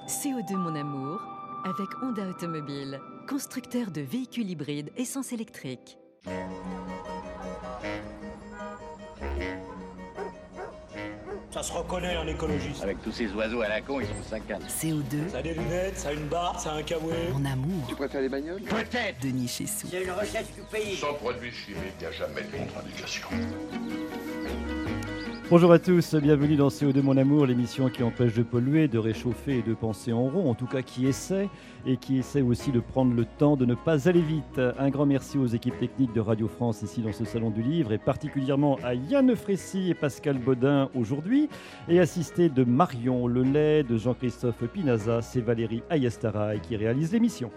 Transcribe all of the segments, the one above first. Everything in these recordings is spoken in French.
CO2 mon amour, avec Honda Automobile, constructeur de véhicules hybrides essence électrique. Ça se reconnaît en écologiste. Avec tous ces oiseaux à la con, ils sont 50. CO2, Ça a des lunettes, ça a une barre, ça a un kawaii. mon amour, Tu préfères les bagnoles? Peut-être. Denis Chessou. C'est une recette du pays. Sans produits chimiques, il n'y a jamais de contre-indication. Bonjour à tous, bienvenue dans CO2 mon amour, l'émission qui empêche de polluer, de réchauffer et de penser en rond, en tout cas qui essaie, et qui essaie aussi de prendre le temps de ne pas aller vite. Un grand merci aux équipes techniques de Radio France ici dans ce salon du livre, et particulièrement à Yann Frécy et Pascal Baudin aujourd'hui, et assisté de Marion Lelay, de Jean-Christophe Pinazas et Valérie Ayastaraï qui réalisent l'émission.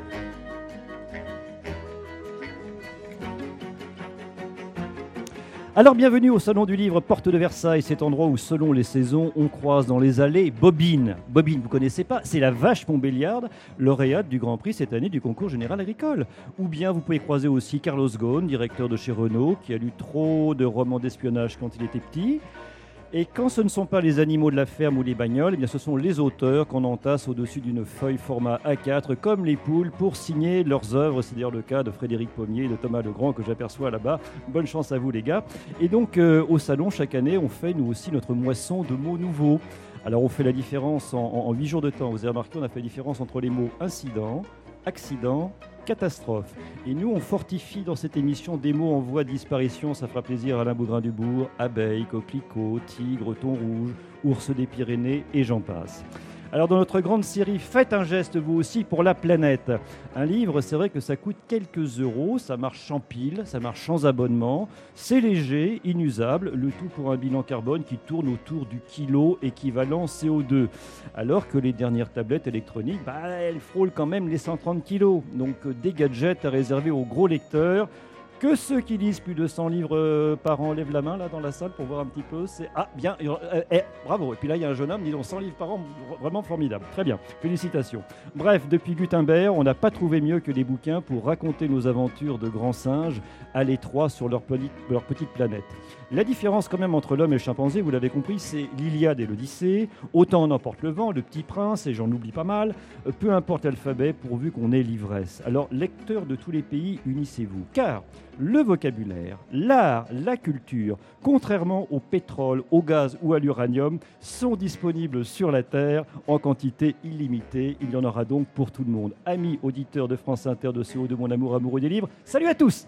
Alors bienvenue au Salon du Livre, porte de Versailles, cet endroit où selon les saisons, on croise dans les allées Bobine. Bobine, vous connaissez pas, c'est la vache Montbéliarde, lauréate du Grand Prix cette année du concours général agricole. Ou bien vous pouvez croiser aussi Carlos Ghosn, directeur de chez Renault, qui a lu trop de romans d'espionnage quand il était petit. Et quand ce ne sont pas les animaux de la ferme ou les bagnoles, eh bien ce sont les auteurs qu'on entasse au-dessus d'une feuille format A4, comme les poules, pour signer leurs œuvres. C'est d'ailleurs le cas de Frédéric Pommier et de Thomas Legrand que j'aperçois là-bas. Bonne chance à vous les gars. Et donc au salon, chaque année, on fait nous aussi notre moisson de mots nouveaux. Alors on fait la différence en 8 jours de temps. Vous avez remarqué, on a fait la différence entre les mots incident, accident, catastrophe. Et nous, on fortifie dans cette émission des mots en voie de disparition. Ça fera plaisir à Alain Bougrain-Dubourg, abeille, coquelicot, tigre, thon rouge, ours des Pyrénées et j'en passe. Alors dans notre grande série, faites un geste vous aussi pour la planète. Un livre, c'est vrai que ça coûte quelques euros, ça marche sans pile, ça marche sans abonnement, c'est léger, inusable, le tout pour un bilan carbone qui tourne autour du kilo équivalent CO2. Alors que les dernières tablettes électroniques, elles frôlent quand même les 130 kilos. Donc des gadgets à réserver aux gros lecteurs. Que ceux qui lisent plus de 100 livres par an lèvent la main là dans la salle pour voir un petit peu. C'est bien, bravo. Et puis là il y a un jeune homme, disons 100 livres par an, vraiment formidable. Très bien, félicitations. Bref, depuis Gutenberg, on n'a pas trouvé mieux que les bouquins pour raconter nos aventures de grands singes à l'étroit sur leur petite planète. La différence quand même entre l'homme et le chimpanzé, vous l'avez compris, c'est l'Iliade et l'Odyssée. Autant en emporte le vent, le Petit Prince, et j'en oublie pas mal. Peu importe l'alphabet, pourvu qu'on ait l'ivresse. Alors, lecteurs de tous les pays, unissez-vous. Car le vocabulaire, l'art, la culture, contrairement au pétrole, au gaz ou à l'uranium, sont disponibles sur la Terre en quantité illimitée. Il y en aura donc pour tout le monde. Amis auditeurs de France Inter, de CO2 mon amour amoureux des livres, salut à tous!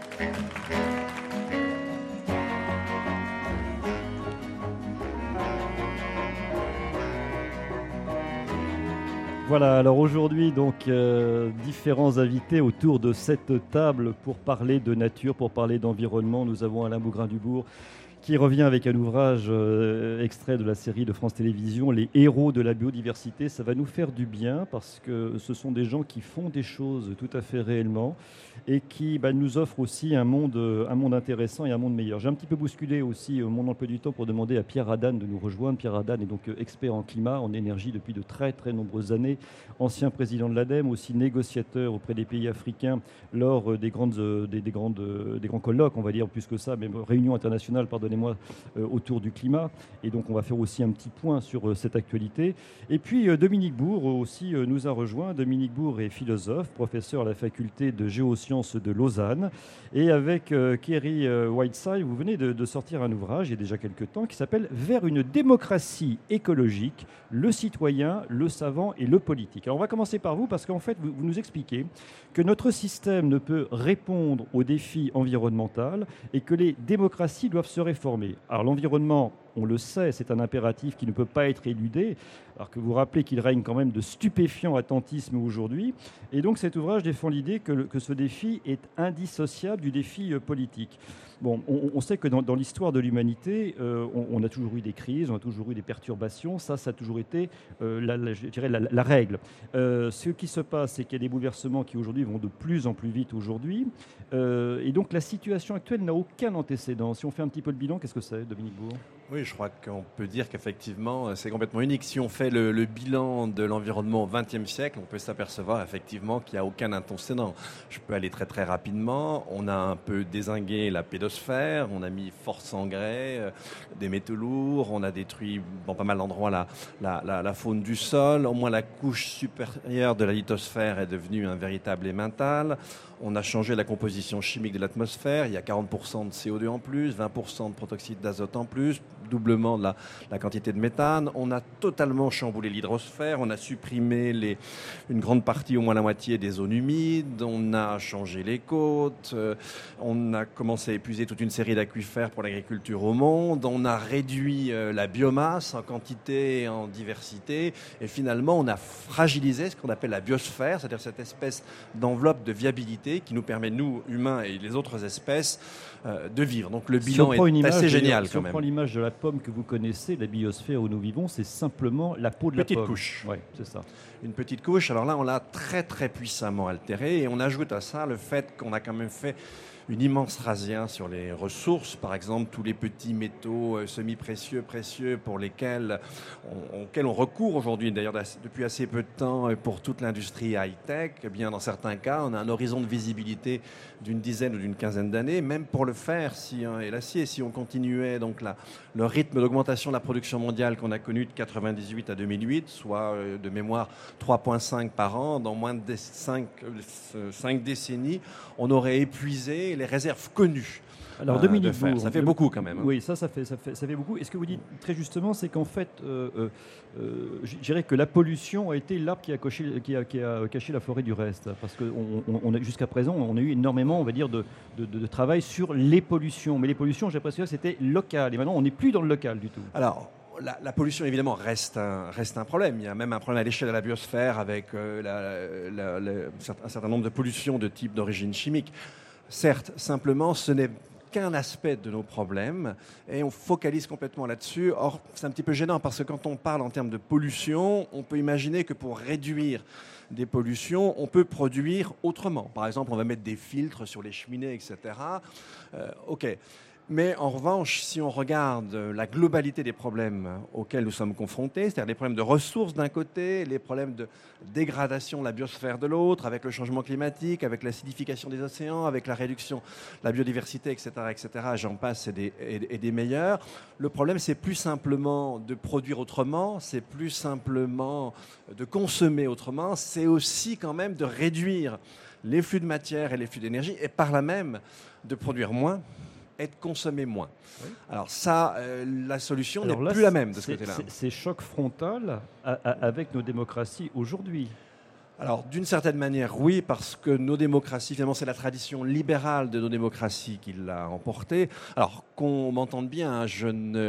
Voilà, alors aujourd'hui, donc, différents invités autour de cette table pour parler de nature, pour parler d'environnement. Nous avons Alain Bougrain-Dubourg qui revient avec un ouvrage extrait de la série de France Télévisions, Les héros de la biodiversité. Ça va nous faire du bien parce que ce sont des gens qui font des choses tout à fait réellement et qui nous offrent aussi un monde intéressant et un monde meilleur. J'ai un petit peu bousculé aussi mon emploi du temps pour demander à Pierre Haddan de nous rejoindre. Pierre Haddan est donc expert en climat, en énergie depuis de très très nombreuses années, ancien président de l'ADEME, aussi négociateur auprès des pays africains lors des grands colloques, on va dire plus que ça, mais réunions internationales, pardonnez-moi, autour du climat. Et donc on va faire aussi un petit point sur cette actualité. Et puis Dominique Bourg aussi nous a rejoint. Dominique Bourg est philosophe, professeur à la faculté de géosciences de Lausanne. Et avec Kerry Whiteside, vous venez de sortir un ouvrage, il y a déjà quelques temps, qui s'appelle « Vers une démocratie écologique, le citoyen, le savant et le politique ». Alors on va commencer par vous parce qu'en fait vous nous expliquez que notre système ne peut répondre aux défis environnementaux et que les démocraties doivent se réformer. Alors l'environnement, on le sait, c'est un impératif qui ne peut pas être éludé, alors que vous rappelez qu'il règne quand même de stupéfiant attentisme aujourd'hui. Et donc cet ouvrage défend l'idée que ce défi est indissociable du défi politique. Bon, on sait que dans l'histoire de l'humanité, on a toujours eu des crises, on a toujours eu des perturbations. Ça a toujours été, je dirais, la règle. Ce qui se passe, c'est qu'il y a des bouleversements qui aujourd'hui vont de plus en plus vite aujourd'hui. Et donc la situation actuelle n'a aucun antécédent. Si on fait un petit peu le bilan, qu'est-ce que c'est, Dominique Bourg ? Oui, je crois qu'on peut dire qu'effectivement, c'est complètement unique. Si on fait le bilan de l'environnement au XXe siècle, on peut s'apercevoir effectivement qu'il n'y a aucun antécédent. Je peux aller très très rapidement. On a un peu dézingué la pédosphère, on a mis force engrais, des métaux lourds, on a détruit dans pas mal d'endroits la faune du sol. Au moins la couche supérieure de la lithosphère est devenue un véritable emmental. On a changé la composition chimique de l'atmosphère. Il y a 40% de CO2 en plus, 20% de protoxyde d'azote en plus, doublement de la quantité de méthane. On a totalement chamboulé l'hydrosphère. On a supprimé une grande partie, au moins la moitié, des zones humides. On a changé les côtes. On a commencé à épuiser toute une série d'aquifères pour l'agriculture au monde. On a réduit la biomasse en quantité et en diversité. Et finalement, on a fragilisé ce qu'on appelle la biosphère, c'est-à-dire cette espèce d'enveloppe de viabilité qui nous permet, nous, humains et les autres espèces, de vivre. Donc le bilan est assez génial quand même. Si on prend l'image de la pomme que vous connaissez, la biosphère où nous vivons, c'est simplement la peau de la pomme. Petite couche. Oui, c'est ça. Une petite couche. Alors là, on l'a très très puissamment altérée et on ajoute à ça le fait qu'on a quand même fait une immense razzia sur les ressources, par exemple tous les petits métaux semi-précieux, précieux auxquels on recourt aujourd'hui, d'ailleurs depuis assez peu de temps pour toute l'industrie high-tech. Eh bien, dans certains cas, on a un horizon de visibilité d'une dizaine ou d'une quinzaine d'années, même pour le fer et l'acier. Si on continuait donc le rythme d'augmentation de la production mondiale qu'on a connu de 98 à 2008, soit de mémoire 3,5 par an, dans moins de 5 décennies, on aurait épuisé les réserves connues. Alors Dominique Bourg, ça fait beaucoup quand même. Oui, ça fait beaucoup. Et ce que vous dites très justement, c'est qu'en fait, je dirais que la pollution a été l'arbre qui a caché la forêt du reste. Parce que jusqu'à présent, on a eu énormément, on va dire, de travail sur les pollutions. Mais les pollutions, j'ai l'impression que c'était local. Et maintenant, on n'est plus dans le local du tout. Alors, la pollution, évidemment, reste un problème. Il y a même un problème à l'échelle de la biosphère avec un certain nombre de pollutions de type d'origine chimique. Certes, simplement, ce n'est qu'un aspect de nos problèmes et on focalise complètement là-dessus. Or, c'est un petit peu gênant parce que quand on parle en termes de pollution, on peut imaginer que pour réduire des pollutions, on peut produire autrement. Par exemple, on va mettre des filtres sur les cheminées, etc. OK. Mais en revanche, si on regarde la globalité des problèmes auxquels nous sommes confrontés, c'est-à-dire les problèmes de ressources d'un côté, les problèmes de dégradation de la biosphère de l'autre, avec le changement climatique, avec l'acidification des océans, avec la réduction de la biodiversité, etc., j'en passe et des meilleurs. Le problème, c'est plus simplement de produire autrement, c'est plus simplement de consommer autrement, c'est aussi quand même de réduire les flux de matière et les flux d'énergie, et par là même de produire moins et de consommer moins. Oui. Alors ça, la solution n'est plus la même de ce côté-là. C'est choc frontal avec nos démocraties aujourd'hui. Alors d'une certaine manière, oui, parce que nos démocraties, finalement, c'est la tradition libérale de nos démocraties qui l'a emporté. Alors qu'on m'entende bien, je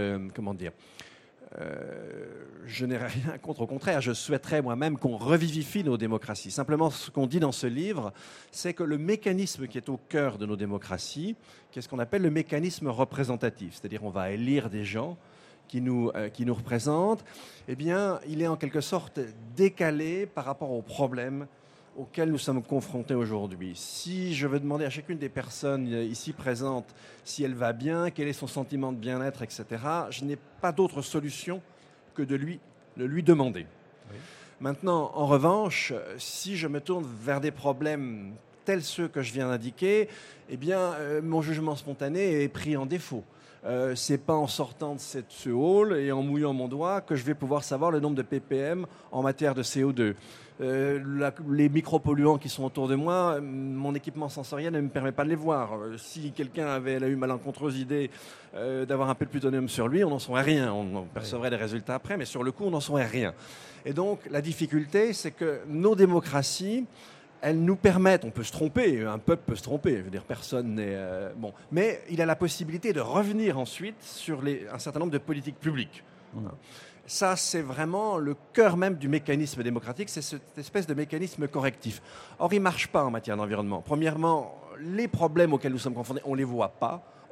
n'ai rien contre, au contraire, je souhaiterais moi-même qu'on revivifie nos démocraties. Simplement, ce qu'on dit dans ce livre, c'est que le mécanisme qui est au cœur de nos démocraties, qui est ce qu'on appelle le mécanisme représentatif, c'est-à-dire on va élire des gens qui nous représentent, eh bien, il est en quelque sorte décalé par rapport aux problèmes auxquels nous sommes confrontés aujourd'hui. Si je veux demander à chacune des personnes ici présentes si elle va bien, quel est son sentiment de bien-être, etc., je n'ai pas d'autre solution que de lui demander. Oui. Maintenant, en revanche, si je me tourne vers des problèmes tels ceux que je viens d'indiquer, eh bien, mon jugement spontané est pris en défaut. C'est pas en sortant de ce hall et en mouillant mon doigt que je vais pouvoir savoir le nombre de ppm en matière de CO2. Les micropolluants qui sont autour de moi, mon équipement sensoriel ne me permet pas de les voir. Si quelqu'un avait eu malencontreuse idée d'avoir un peu de plutonium sur lui, on n'en saurait rien. On percevrait des résultats après, mais sur le coup, on n'en saurait rien. Et donc, la difficulté, c'est que nos démocraties, elles nous permettent, on peut se tromper, un peuple peut se tromper, je veux dire, personne n'est... bon, mais il a la possibilité de revenir ensuite sur un certain nombre de politiques publiques. Ça, c'est vraiment le cœur même du mécanisme démocratique, c'est cette espèce de mécanisme correctif. Or, il ne marche pas en matière d'environnement. Premièrement, les problèmes auxquels nous sommes confrontés, on ne les voit pas.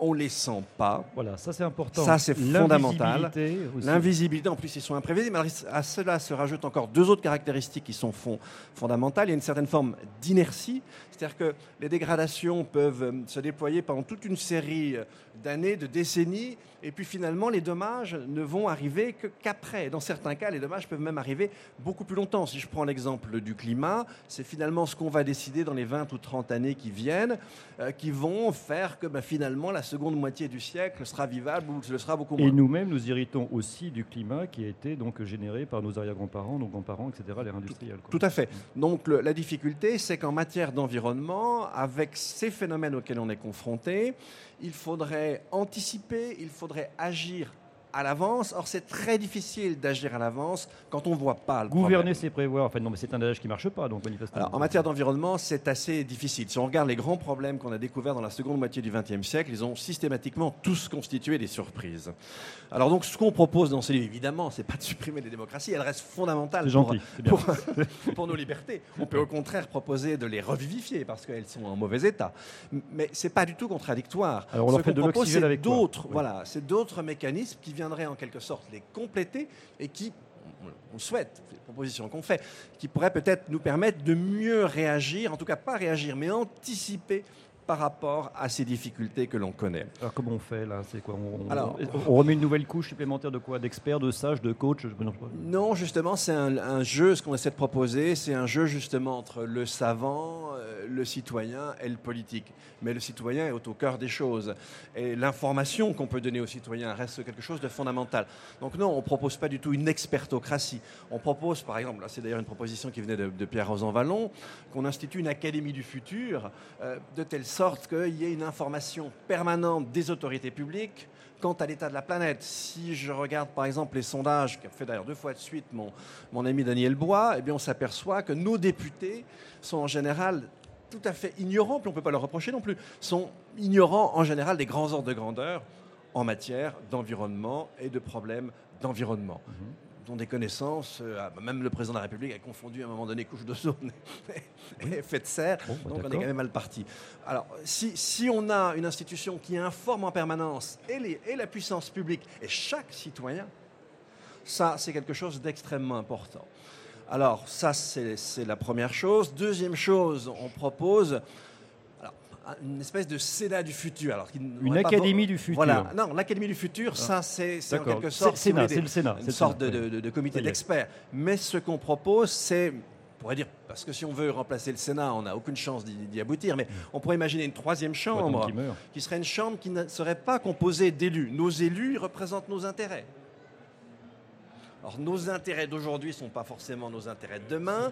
on ne les sent pas. Voilà, ça c'est important. Ça, c'est fondamental. L'invisibilité aussi. L'invisibilité, en plus, ils sont imprévisibles. Alors, à cela se rajoutent encore deux autres caractéristiques qui sont fondamentales. Il y a une certaine forme d'inertie, c'est-à-dire que les dégradations peuvent se déployer pendant toute une série d'années, de décennies, et puis finalement, les dommages ne vont arriver qu'après. Dans certains cas, les dommages peuvent même arriver beaucoup plus longtemps. Si je prends l'exemple du climat, c'est finalement ce qu'on va décider dans les 20 ou 30 années qui viennent, qui vont faire que finalement, la seconde moitié du siècle sera vivable ou le sera beaucoup moins. Et nous-mêmes, nous héritons aussi du climat qui a été donc généré par nos arrière-grands-parents, nos grands-parents, etc., l'ère industrielle. Tout à fait. Donc la difficulté, c'est qu'en matière d'environnement, avec ces phénomènes auxquels on est confronté, il faudrait anticiper, il faudrait agir à l'avance. Or, c'est très difficile d'agir à l'avance quand on ne voit pas le Gouverner, problème. c'est prévoir. Enfin, non, mais c'est un adage qui ne marche pas, donc manifestement. Alors, en matière d'environnement, c'est assez difficile. Si on regarde les grands problèmes qu'on a découverts dans la seconde moitié du XXe siècle, ils ont systématiquement tous constitué des surprises. Alors, donc, ce qu'on propose dans ce livre, évidemment, c'est pas de supprimer les démocraties. Elles restent fondamentales pour nos libertés. On peut au contraire proposer de les revivifier parce qu'elles sont en mauvais état. Mais c'est pas du tout contradictoire. Alors, on leur Ce fait qu'on de propose, l'oxygène c'est avec quoi ? d'autres, Oui. voilà, c'est d'autres mécanismes qui viendraient en quelque sorte les compléter et qui, on souhaite, c'est une proposition qu'on fait, qui pourrait peut-être nous permettre de mieux réagir, en tout cas pas réagir, mais anticiper par rapport à ces difficultés que l'on connaît. Alors, comment on fait là ? C'est quoi ? Alors, on remet une nouvelle couche supplémentaire de quoi ? D'experts, de sages, de coachs ? Non, justement, c'est un jeu, ce qu'on essaie de proposer, c'est un jeu justement entre le savant, le citoyen et le politique. Mais le citoyen est au cœur des choses. Et l'information qu'on peut donner aux citoyens reste quelque chose de fondamental. Donc non, on ne propose pas du tout une expertocratie. On propose, par exemple, là c'est d'ailleurs une proposition qui venait de Pierre Rosanvallon, qu'on institue une académie du futur, de telle sorte qu'il y ait une information permanente des autorités publiques quant à l'état de la planète. Si je regarde par exemple les sondages qu'a fait d'ailleurs 2 fois de suite mon ami Daniel Bois, eh bien on s'aperçoit que nos députés sont en général tout à fait ignorants, puis on ne peut pas leur reprocher non plus, sont ignorants en général des grands ordres de grandeur en matière d'environnement et de problèmes d'environnement. Dont des connaissances, même le président de la République a confondu à un moment donné couche d'ozone et effet de serre, donc on est quand même mal parti. Alors, si on a une institution qui informe en permanence et la puissance publique et chaque citoyen, ça c'est quelque chose d'extrêmement important. Alors ça c'est la première chose. Deuxième chose, on propose une espèce de Sénat du futur. Alors, une académie du futur. Voilà. Non, l'académie du futur, ça, c'est en quelque sorte c'est le Sénat, une sorte de comité d'experts. Mais ce qu'on propose, c'est, on pourrait dire, parce que si on veut remplacer le Sénat, on n'a aucune chance d'y aboutir, mais on pourrait imaginer une troisième chambre qui serait une chambre qui ne serait pas composée d'élus. Nos élus représentent nos intérêts. Alors, nos intérêts d'aujourd'hui ne sont pas forcément nos intérêts de demain.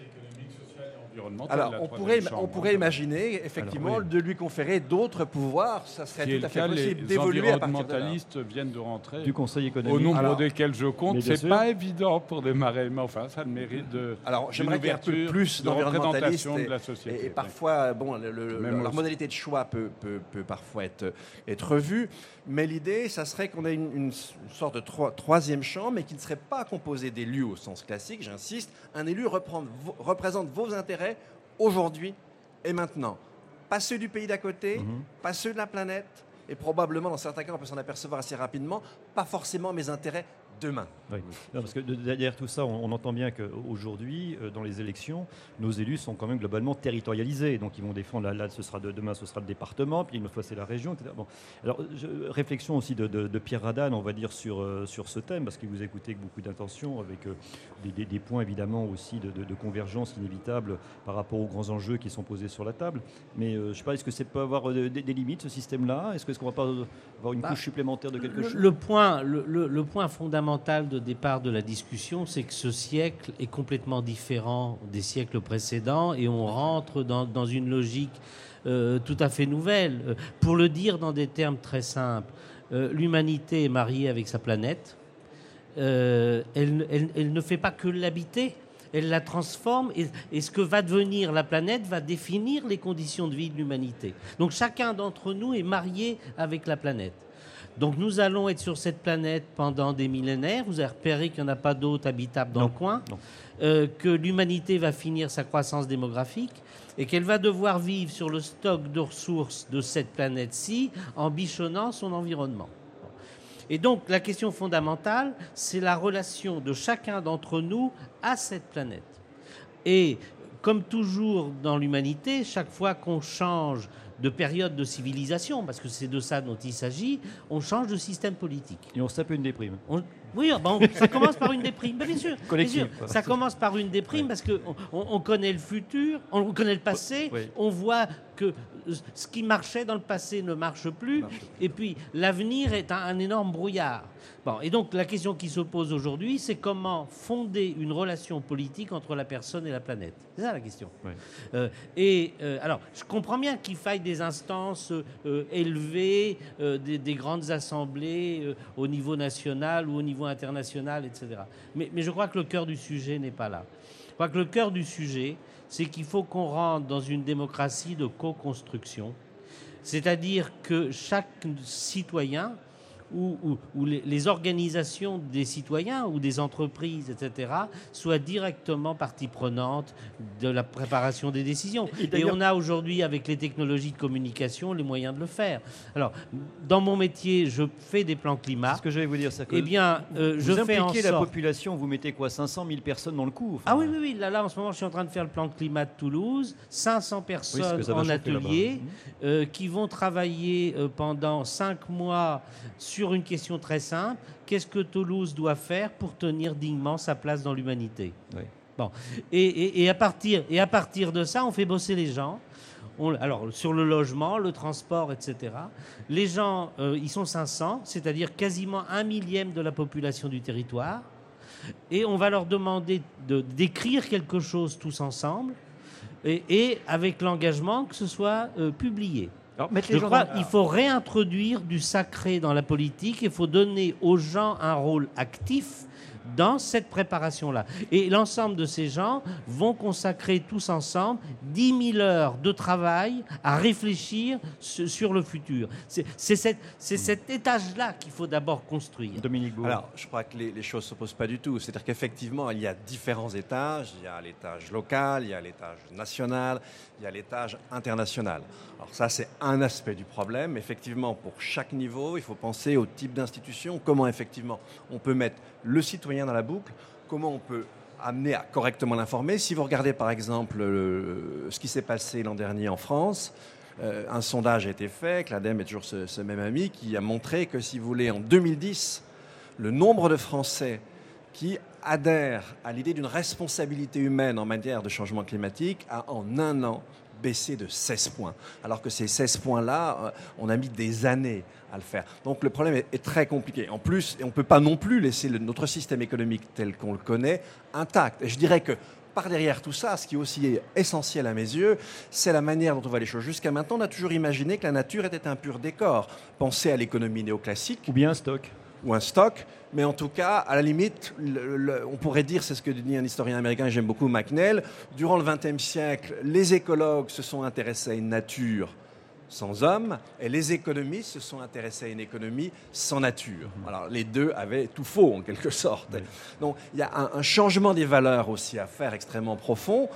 Alors, on pourrait imaginer, effectivement, de lui conférer d'autres pouvoirs. Ça serait tout à fait possible d'évoluer à partir de là. Les environnementalistes viennent de rentrer du Conseil économique. Au nombre desquels je compte. C'est pas évident pour démarrer, mais enfin, ça a le mérite de alors, j'aimerais qu'il y ait un peu plus d'environnementalistes de la société. Et parfois, bon, leur modalité de choix peut parfois être revue. Mais l'idée, ça serait qu'on ait une sorte de troisième chambre, mais qui ne serait pas composée d'élus au sens classique, j'insiste. Un élu représente vos intérêts aujourd'hui et maintenant. Pas ceux du pays d'à côté, pas ceux de la planète, et probablement, dans certains cas, on peut s'en apercevoir assez rapidement, pas forcément mes intérêts demain. Oui. Non, parce que derrière tout ça, on entend bien qu'aujourd'hui, dans les élections, nos élus sont quand même globalement territorialisés. Donc ils vont défendre, demain ce sera le département, puis une autre fois c'est la région, etc. Bon. Alors, réflexion aussi de Pierre Radane, on va dire, sur ce thème, parce qu'il vous écoutez avec beaucoup d'intention, avec des points évidemment aussi de convergence inévitable par rapport aux grands enjeux qui sont posés sur la table. Mais je ne sais pas, est-ce que ça peut avoir des limites, ce système-là ? Est-ce qu'on ne va pas avoir une couche supplémentaire de quelque chose ? Le point fondamental de départ de la discussion, c'est que ce siècle est complètement différent des siècles précédents et on rentre dans une logique tout à fait nouvelle. Pour le dire dans des termes très simples, l'humanité est mariée avec sa planète. Elle ne fait pas que l'habiter, elle la transforme et ce que va devenir la planète va définir les conditions de vie de l'humanité. Donc chacun d'entre nous est marié avec la planète. Donc nous allons être sur cette planète pendant des millénaires. Vous avez repéré qu'il n'y en a pas d'autres habitables dans le coin. Que l'humanité va finir sa croissance démographique et qu'elle va devoir vivre sur le stock de ressources de cette planète-ci en bichonnant son environnement. Et donc la question fondamentale, c'est la relation de chacun d'entre nous à cette planète. Et comme toujours dans l'humanité, chaque fois qu'on change de période de civilisation, parce que c'est de ça dont il s'agit, on change de système politique. Et on se tape une déprime. Oui, bon, ça commence par une déprime. Bien sûr, collective. Bien sûr, ça commence par une déprime parce qu'on connaît le futur, on connaît le passé, on voit que ce qui marchait dans le passé ne marche plus, et puis l'avenir est un énorme brouillard. Bon, et donc la question qui se pose aujourd'hui, c'est comment fonder une relation politique entre la personne et la planète. C'est ça la question. Alors, je comprends bien qu'il faille des instances élevées, des grandes assemblées au niveau national ou au niveau international, etc. Mais je crois que le cœur du sujet n'est pas là. Je crois que le cœur du sujet, c'est qu'il faut qu'on rentre dans une démocratie de co-construction, c'est-à-dire que chaque citoyen ou les organisations des citoyens ou des entreprises, etc., soient directement partie prenante de la préparation des décisions. Et on a aujourd'hui, avec les technologies de communication, les moyens de le faire. Alors, dans mon métier, je fais des plans climat. C'est ce que j'allais vous dire. Eh bien, je fais en sorte... la population, vous mettez quoi, 500 000 personnes dans le coup? Ah oui. Là, en ce moment, je suis en train de faire le plan climat de Toulouse. 500 personnes en atelier qui vont travailler pendant 5 mois sur une question très simple. Qu'est-ce que Toulouse doit faire pour tenir dignement sa place dans l'humanité? Bon. Et à partir de ça, on fait bosser les gens. Alors, sur le logement, le transport, etc. Les gens, ils sont 500, c'est-à-dire quasiment 1/1000 de la population du territoire. Et on va leur demander d'écrire quelque chose tous ensemble et avec l'engagement que ce soit publié. Alors, je crois qu'il faut réintroduire du sacré dans la politique. Il faut donner aux gens un rôle actif dans cette préparation-là. Et l'ensemble de ces gens vont consacrer tous ensemble 10 000 heures de travail à réfléchir sur le futur. C'est cet étage-là qu'il faut d'abord construire. Dominique Bourg. Alors, je crois que les choses ne s'opposent pas du tout. C'est-à-dire qu'effectivement, il y a différents étages. Il y a l'étage local, il y a l'étage national, il y a l'étage international. Alors ça, c'est un aspect du problème. Effectivement, pour chaque niveau, il faut penser au type d'institution, comment effectivement on peut mettre le citoyen dans la boucle, comment on peut amener à correctement l'informer. Si vous regardez par exemple ce qui s'est passé l'an dernier en France, un sondage a été fait, que l'ADEME est toujours ce même ami, qui a montré que, si vous voulez, en 2010, le nombre de Français qui adhèrent à l'idée d'une responsabilité humaine en matière de changement climatique a en un an baissé de 16 points. Alors que ces 16 points-là, on a mis des années à le faire. Donc le problème est très compliqué. En plus, on ne peut pas non plus laisser notre système économique tel qu'on le connaît intact. Et je dirais que par derrière tout ça, ce qui est aussi essentiel à mes yeux, c'est la manière dont on voit les choses. Jusqu'à maintenant, on a toujours imaginé que la nature était un pur décor. Pensez à l'économie néoclassique. Ou bien un stock. Ou un stock, mais en tout cas, à la limite, on pourrait dire, c'est ce que dit un historien américain, j'aime beaucoup, McNeil, durant le XXe siècle, les écologues se sont intéressés à une nature sans homme, et les économistes se sont intéressés à une économie sans nature. Alors, les deux avaient tout faux, en quelque sorte. Oui. Donc, il y a un changement des valeurs aussi à faire extrêmement profond.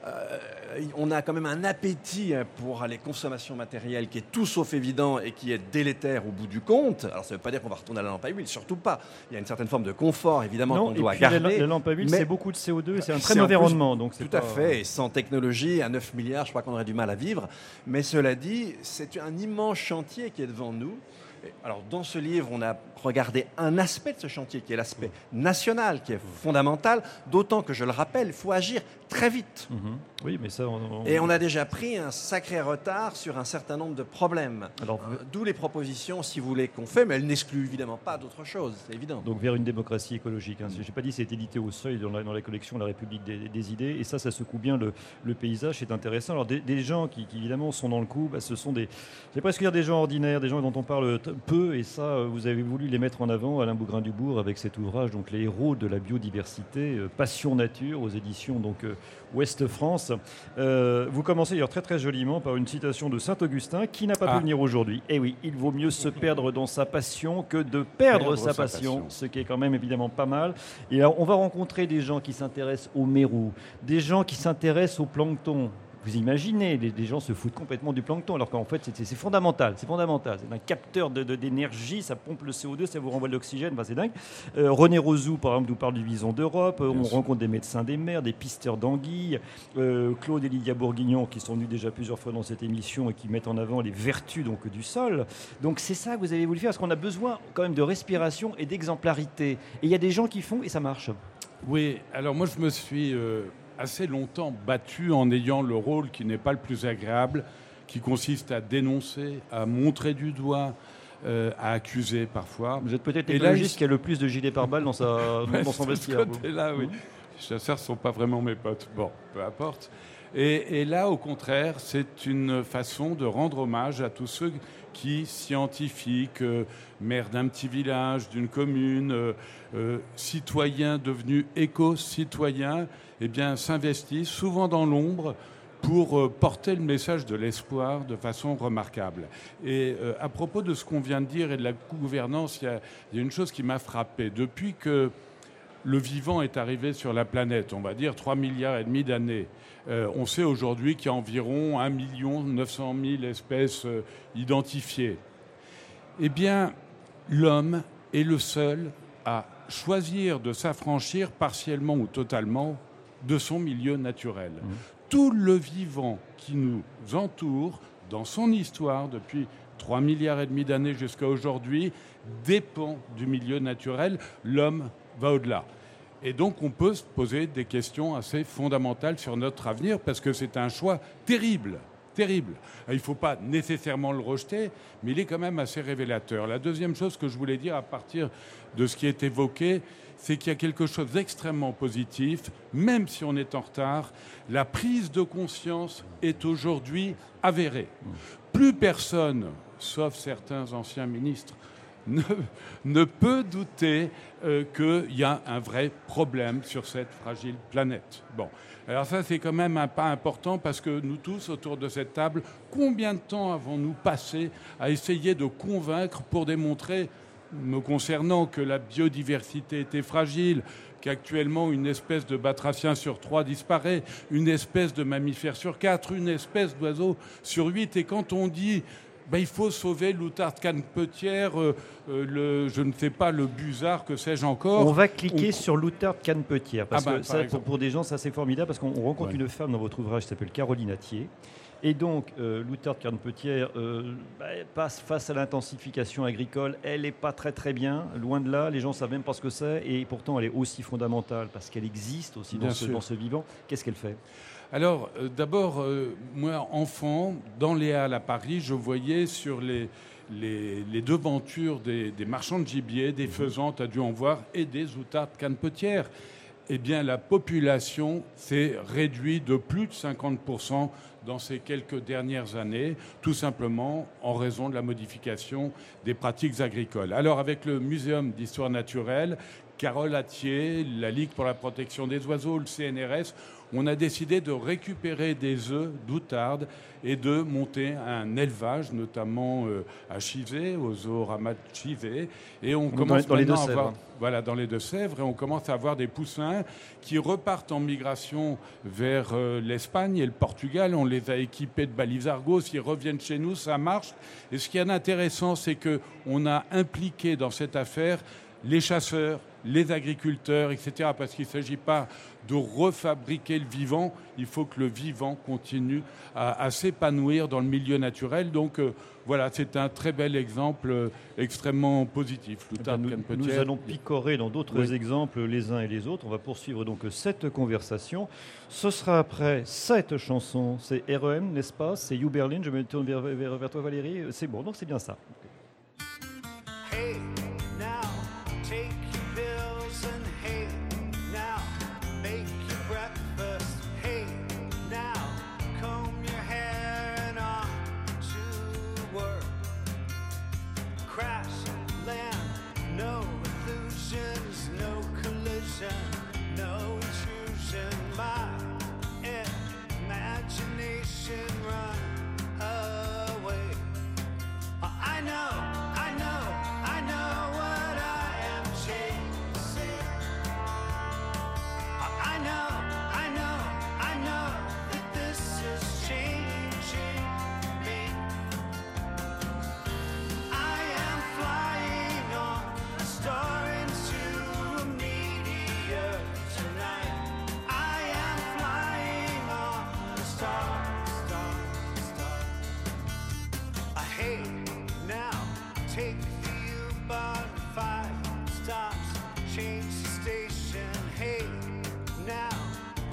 On a quand même un appétit pour les consommations matérielles qui est tout sauf évident et qui est délétère au bout du compte. Alors ça ne veut pas dire qu'on va retourner à la lampe à huile, surtout pas. Il y a une certaine forme de confort évidemment qu'on doit garder. La lampe à huile, c'est beaucoup de CO2 et c'est un très mauvais rendement. Donc tout à fait, et sans technologie, à 9 milliards, je crois qu'on aurait du mal à vivre. Mais cela dit, c'est un immense chantier qui est devant nous. Alors, dans ce livre, on a regardé un aspect de ce chantier qui est l'aspect national, qui est fondamental, d'autant que, je le rappelle, il faut agir très vite. Oui, mais ça... Et on a déjà pris un sacré retard sur un certain nombre de problèmes. D'où les propositions, si vous voulez, qu'on fait, mais elles n'excluent évidemment pas d'autres choses, c'est évident. Donc vers une démocratie écologique. Je n'ai pas dit c'est édité au Seuil dans la collection La République des idées, et ça secoue bien le paysage, c'est intéressant. Alors des gens qui évidemment sont dans le coup, ce sont j'ai presque dire des gens ordinaires, des gens dont on parle peu, et ça, vous avez voulu les mettre en avant, Alain Bougrain-Dubourg, avec cet ouvrage, donc Les héros de la biodiversité, Passion Nature, aux éditions Ouest France. Vous commencez d'ailleurs très très joliment par une citation de Saint-Augustin, qui n'a pas pu venir aujourd'hui. Eh oui, il vaut mieux se perdre dans sa passion que de perdre sa passion, ce qui est quand même évidemment pas mal. Et alors, on va rencontrer des gens qui s'intéressent aux mérous, des gens qui s'intéressent au plancton. Vous imaginez, les gens se foutent complètement du plancton, alors qu'en fait, c'est fondamental. C'est fondamental. C'est un capteur d'énergie, ça pompe le CO2, ça vous renvoie de l'oxygène, enfin, c'est dingue. René Rosou, par exemple, nous parle du vison d'Europe. On rencontre des médecins des mers, des pisteurs d'anguilles. Claude et Lydia Bourguignon, qui sont venus déjà plusieurs fois dans cette émission et qui mettent en avant les vertus du sol. Donc c'est ça que vous avez voulu faire, parce qu'on a besoin quand même de respiration et d'exemplarité. Et il y a des gens qui font, et ça marche. Oui, alors moi je me suis... assez longtemps battu en ayant le rôle qui n'est pas le plus agréable, qui consiste à dénoncer, à montrer du doigt, à accuser parfois. Vous êtes peut-être l'écologiste qui a le plus de gilets pare-balles dans son vestiaire. Là, oui. Les chasseurs ne sont pas vraiment mes potes. Bon, peu importe. Et là, au contraire, c'est une façon de rendre hommage à tous ceux qui, scientifiques, maires d'un petit village, d'une commune, citoyens devenus éco-citoyens, eh bien, s'investissent souvent dans l'ombre pour porter le message de l'espoir de façon remarquable. Et à propos de ce qu'on vient de dire et de la gouvernance, il y a une chose qui m'a frappé. Depuis que le vivant est arrivé sur la planète, on va dire 3,5 milliards d'années, on sait aujourd'hui qu'il y a environ 1 900 000 espèces identifiées. Eh bien, l'homme est le seul à choisir de s'affranchir partiellement ou totalement de son milieu naturel. Tout le vivant qui nous entoure, dans son histoire, depuis 3,5 milliards d'années jusqu'à aujourd'hui, dépend du milieu naturel. L'homme va au-delà. Et donc, on peut se poser des questions assez fondamentales sur notre avenir, parce que c'est un choix terrible. Terrible. Il ne faut pas nécessairement le rejeter, mais il est quand même assez révélateur. La deuxième chose que je voulais dire à partir de ce qui est évoqué, c'est qu'il y a quelque chose d'extrêmement positif, même si on est en retard. La prise de conscience est aujourd'hui avérée. Plus personne, sauf certains anciens ministres, ne peut douter qu'il y a un vrai problème sur cette fragile planète. Bon, alors ça c'est quand même un pas important, parce que nous tous autour de cette table, combien de temps avons-nous passé à essayer de convaincre pour démontrer, me concernant, que la biodiversité était fragile, qu'actuellement une espèce de batracien sur 3 disparaît, une espèce de mammifère sur 4, une espèce d'oiseau sur 8, et quand on dit il faut sauver l'outarde canepetière, je ne sais pas, le busard, que sais-je encore. On va cliquer sur l'outarde canepetière, parce que ça, pour des gens, ça c'est formidable, parce qu'on rencontre une femme dans votre ouvrage qui s'appelle Caroline Attier. Et donc, l'outarde canepetière passe face à l'intensification agricole. Elle n'est pas très très bien, loin de là. Les gens ne savent même pas ce que c'est, et pourtant elle est aussi fondamentale, parce qu'elle existe aussi dans ce vivant. Qu'est-ce qu'elle fait ? Alors, d'abord, moi, enfant, dans les Halles à Paris, je voyais sur les devantures des marchands de gibier, des faisans, tu as dû en voir, et des outardes canepetières. Eh bien, la population s'est réduite de plus de 50% dans ces quelques dernières années, tout simplement en raison de la modification des pratiques agricoles. Alors, avec le Muséum d'histoire naturelle, Carole Attier, la Ligue pour la protection des oiseaux, le CNRS, on a décidé de récupérer des œufs d'outarde et de monter un élevage, notamment à Chivay, au Zoorama de Chivay. Et on commence dans les Deux-Sèvres. Voilà, dans les Deux-Sèvres, et on commence à avoir des poussins qui repartent en migration vers l'Espagne et le Portugal. On les a équipés de balises Argos, ils reviennent chez nous, ça marche. Et ce qui est intéressant, c'est qu'on a impliqué dans cette affaire les chasseurs, les agriculteurs, etc. Parce qu'il ne s'agit pas de refabriquer le vivant, il faut que le vivant continue à s'épanouir dans le milieu naturel. Donc voilà, c'est un très bel exemple extrêmement positif. Nous allons picorer dans d'autres exemples les uns et les autres. On va poursuivre donc cette conversation. Ce sera après cette chanson. C'est REM, n'est-ce pas ? C'est You Berlin. Je me tourne vers toi, Valérie. C'est bon, donc c'est bien ça. Hey, now, take your pills and hey, now, make your breakfast. Hey, now, comb your hair and on to work. Crack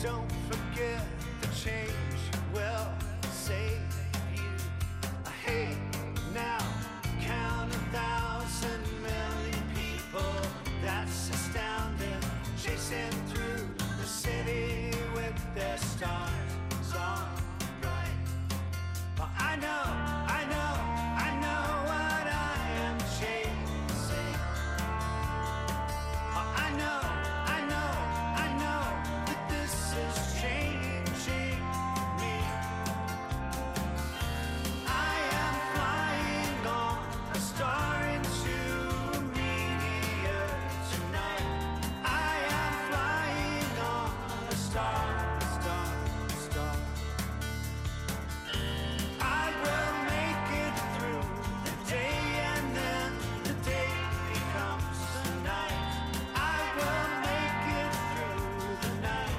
Don't forget the change will save you. Hey, now count 1,000 million people. That's astounding. Chasing through the city with their stars on bright. But I know what I am chasing. But I know that this is changing me. I am flying on a star into a meteor tonight. I am flying on a star. I will make it through the day and then the day becomes the night. I will make it through the night.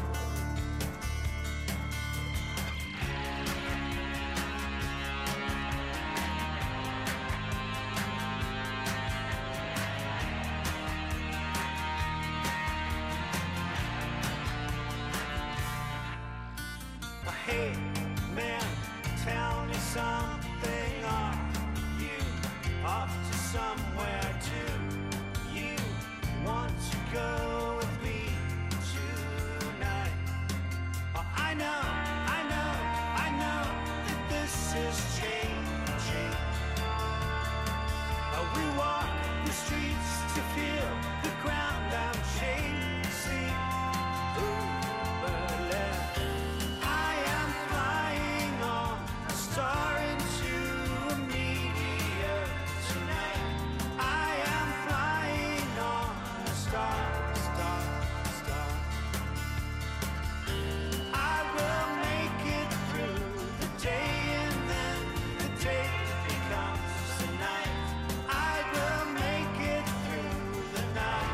Hey, man, tell me something. Are you off to somewhere? Do you want to go with me tonight? I know that this is changing. We walk the streets to feel the ground I'm chasing. Ooh, Berlin. I am flying on a star into a meteor tonight. I am flying on a star. I will make it through the day and then the day becomes the night. I will make it through the night.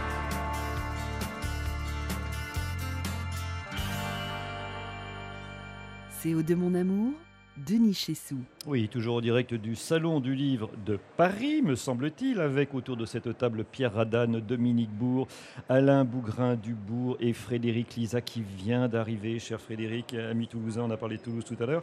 C'est Au de mon amour, Denis Chessou. Oui, toujours en direct du Salon du Livre de Paris, me semble-t-il, avec autour de cette table Pierre Radane, Dominique Bourg, Alain Bougrain-Dubourg et Frédéric Lisa qui vient d'arriver. Cher Frédéric, ami toulousain, on a parlé de Toulouse tout à l'heure.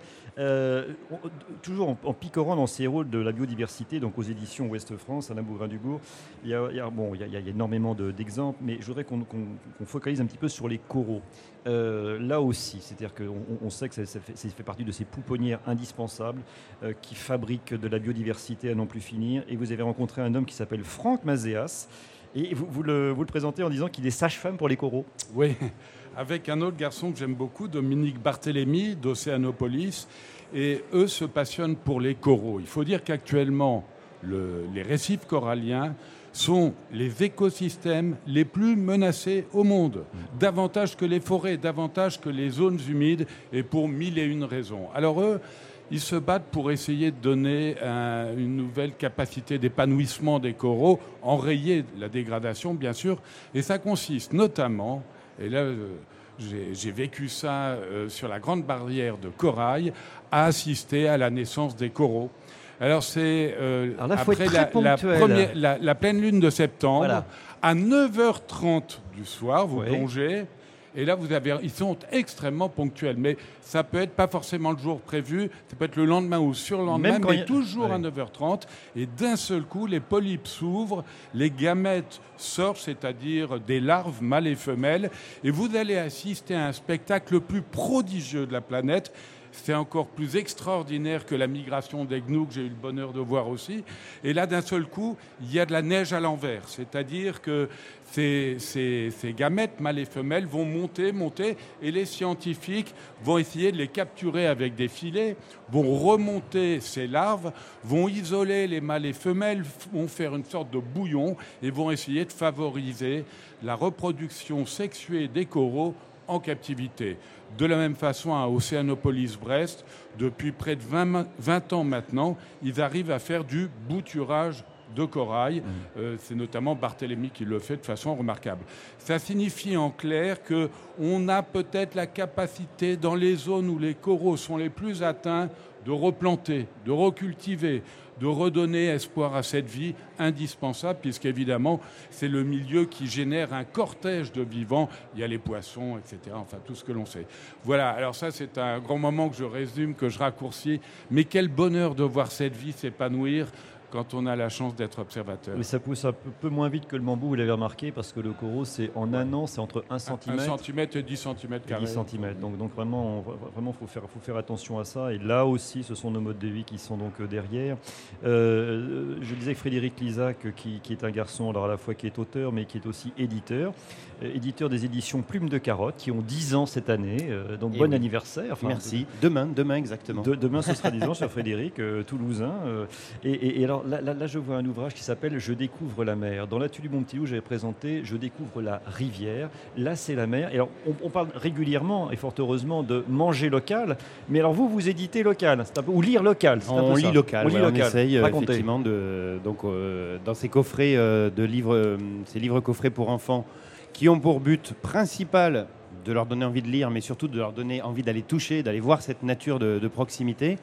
Toujours en picorant dans ces rôles de la biodiversité, donc aux éditions Ouest France, Alain Bougrain-Dubourg, il y a énormément d'exemples, mais je voudrais qu'on focalise un petit peu sur les coraux. Là aussi, c'est-à-dire qu'on sait que ça fait partie de ces pouponnières indispensables qui fabriquent de la biodiversité à n'en plus finir. Et vous avez rencontré un homme qui s'appelle Franck Mazéas. Et vous le présentez en disant qu'il est sage-femme pour les coraux. Oui, avec un autre garçon que j'aime beaucoup, Dominique Barthélémy, d'Océanopolis. Et eux se passionnent pour les coraux. Il faut dire qu'actuellement, les récifs coralliens sont les écosystèmes les plus menacés au monde, davantage que les forêts, davantage que les zones humides, et pour 1001 raisons. Alors eux, ils se battent pour essayer de donner une nouvelle capacité d'épanouissement des coraux, enrayer la dégradation, bien sûr, et ça consiste notamment, et là j'ai vécu ça sur la grande barrière de corail, à assister à la naissance des coraux. Alors c'est après la pleine lune de septembre, voilà. À 9h30 du soir, vous plongez, et là ils sont extrêmement ponctuels, mais ça peut être pas forcément le jour prévu, ça peut être le lendemain ou surlendemain, mais toujours à 9h30, et d'un seul coup, les polypes s'ouvrent, les gamètes sortent, c'est-à-dire des larves mâles et femelles, et vous allez assister à un spectacle le plus prodigieux de la planète. C'est encore plus extraordinaire que la migration des gnous que j'ai eu le bonheur de voir aussi. Et là, d'un seul coup, il y a de la neige à l'envers. C'est-à-dire que ces gamètes, mâles et femelles, vont monter, et les scientifiques vont essayer de les capturer avec des filets, vont remonter ces larves, vont isoler les mâles et femelles, vont faire une sorte de bouillon et vont essayer de favoriser la reproduction sexuée des coraux en captivité. De la même façon, à Océanopolis-Brest, depuis près de 20 ans maintenant, ils arrivent à faire du bouturage de corail. C'est notamment Barthélémy qui le fait de façon remarquable. Ça signifie en clair qu'on a peut-être la capacité, dans les zones où les coraux sont les plus atteints, de replanter, de recultiver, de redonner espoir à cette vie indispensable, puisqu'évidemment, c'est le milieu qui génère un cortège de vivants. Il y a les poissons, etc., enfin, tout ce que l'on sait. Voilà, alors ça, c'est un grand moment que je résume, que je raccourcis. Mais quel bonheur de voir cette vie s'épanouir quand on a la chance d'être observateur. Mais ça pousse un peu moins vite que le bambou, vous l'avez remarqué, parce que le coraux, c'est en un an, c'est entre 1 cm 1 cm et 10 cm carrés. 10 cm. Donc vraiment, faut faire attention à ça. Et là aussi, ce sont nos modes de vie qui sont donc derrière. Je disais que Frédéric Lizac, qui est un garçon, alors à la fois qui est auteur, mais qui est aussi éditeur. Éditeur des éditions Plume de Carotte, qui ont 10 ans cette année. Donc bon anniversaire. Enfin, merci. Demain exactement. Demain, ce sera 10 ans sur Frédéric, toulousain. Et alors là, je vois un ouvrage qui s'appelle « Je découvre la mer ». Dans l'atelier Montpellier, j'avais présenté « Je découvre la rivière ». Là, c'est la mer. Et alors, on parle régulièrement, et fort heureusement, de manger local. Mais alors, vous éditez local, ou lire local. On lit local. On essaye Racontez. effectivement dans ces coffrets de livres, ces livres coffrets pour enfants, qui ont pour but principal de leur donner envie de lire, mais surtout de leur donner envie d'aller toucher, d'aller voir cette nature de proximité.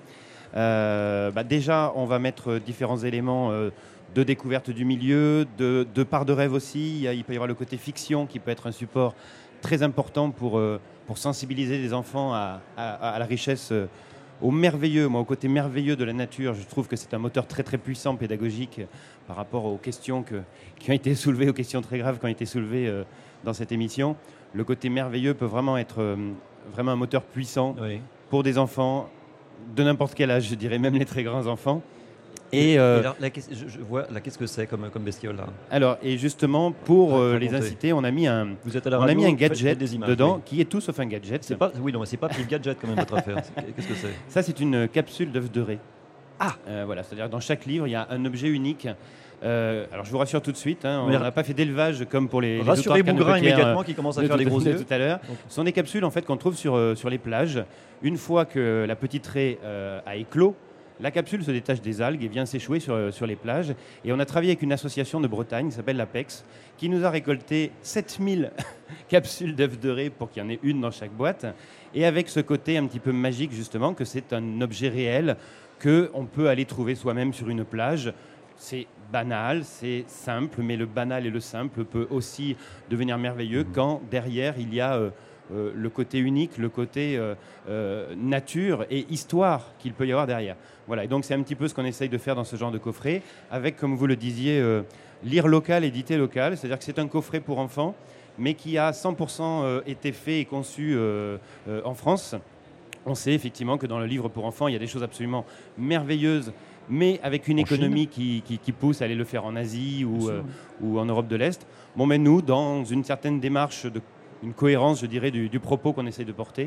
Déjà, on va mettre différents éléments de découverte du milieu, de part de rêve aussi. Il peut y avoir le côté fiction qui peut être un support très important pour sensibiliser les enfants à la richesse, au merveilleux, au côté merveilleux de la nature. Je trouve que c'est un moteur très très puissant pédagogique par rapport aux questions qui ont été soulevées, aux questions très graves qui ont été soulevées dans cette émission. Le côté merveilleux peut vraiment être vraiment un moteur puissant pour des enfants de n'importe quel âge, je dirais même les très grands enfants. Et alors, je vois, qu'est-ce que c'est comme bestiole là ? Alors, et justement, pour les inciter, on a mis un gadget dedans, qui est tout sauf un gadget. C'est pas pile gadget quand même votre affaire. Qu'est-ce que c'est ? Ça, c'est une capsule d'œuf de raie. Voilà, c'est-à-dire dans chaque livre, il y a un objet unique. Alors, je vous rassure tout de suite, on n'a pas fait d'élevage comme pour les rassurez Bougrain immédiatement qui commence à faire les gros yeux tout à l'heure. Ce sont des capsules en fait qu'on trouve sur les plages. Une fois que la petite raie a éclos, la capsule se détache des algues et vient s'échouer sur les plages. Et on a travaillé avec une association de Bretagne qui s'appelle l'APEX, qui nous a récolté 7000 capsules d'œufs de raie pour qu'il y en ait une dans chaque boîte. Et avec ce côté un petit peu magique, justement, que c'est un objet réel qu'on peut aller trouver soi-même sur une plage. C'est banal, c'est simple, mais le banal et le simple peut aussi devenir merveilleux quand derrière il y a le côté unique, le côté nature et histoire qu'il peut y avoir derrière. Voilà, et donc c'est un petit peu ce qu'on essaye de faire dans ce genre de coffret, avec, comme vous le disiez, lire local, éditer local, c'est-à-dire que c'est un coffret pour enfants, mais qui a 100% été fait et conçu en France. On sait effectivement que dans le livre pour enfants, il y a des choses absolument merveilleuses, mais avec une économie qui pousse à aller le faire en Asie ou en Europe de l'Est. Bon, mais nous, dans une certaine démarche, une cohérence, je dirais, du propos qu'on essaie de porter,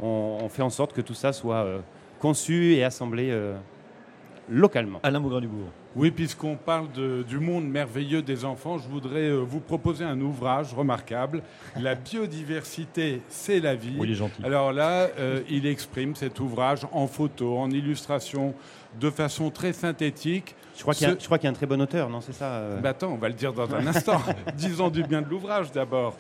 on fait en sorte que tout ça soit conçu et assemblé localement. Alain Bougrain-Dubourg. Oui, puisqu'on parle du monde merveilleux des enfants, je voudrais vous proposer un ouvrage remarquable. La biodiversité, c'est la vie. Oui, il est gentil. Alors là, il exprime cet ouvrage en photo, en illustration, de façon très synthétique. Je crois qu'il y a un très bon auteur, non ? C'est ça Attends, on va le dire dans un instant. Disons du bien de l'ouvrage d'abord.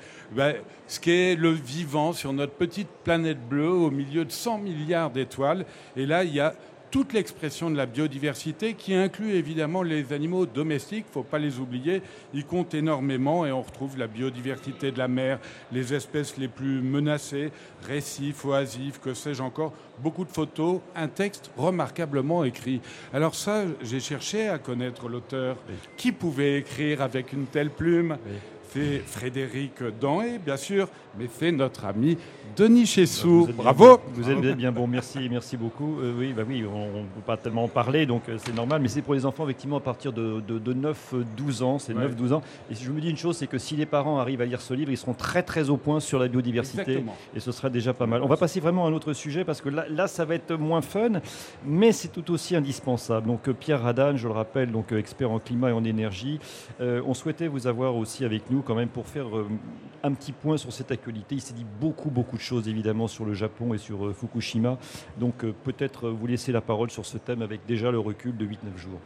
Ce qu'est le vivant sur notre petite planète bleue au milieu de 100 milliards d'étoiles. Et là, il y a toute l'expression de la biodiversité qui inclut évidemment les animaux domestiques, il ne faut pas les oublier, ils comptent énormément et on retrouve la biodiversité de la mer, les espèces les plus menacées, récifs, oasifs, que sais-je encore, beaucoup de photos, un texte remarquablement écrit. Alors ça, j'ai cherché à connaître l'auteur. Qui pouvait écrire avec une telle plume ? C'est Frédéric Danhé, bien sûr, mais c'est notre ami Denis Chessou. Bravo. Vous êtes bien bon, merci beaucoup. Oui, on ne peut pas tellement en parler, donc c'est normal, mais c'est pour les enfants, effectivement, à partir de 9-12 ans. C'est 9-12 ans. Et si je me dis une chose, c'est que si les parents arrivent à lire ce livre, ils seront très très au point sur la biodiversité. Exactement. Et ce sera déjà pas mal. On va passer vraiment à un autre sujet, parce que là ça va être moins fun, mais c'est tout aussi indispensable. Donc Pierre Radane, je le rappelle, donc expert en climat et en énergie. On souhaitait vous avoir aussi avec nous quand même pour faire un petit point sur cette actualité. Il s'est dit beaucoup de choses évidemment sur le Japon et sur Fukushima. Donc peut-être vous laisser la parole sur ce thème avec déjà le recul de 8-9 jours.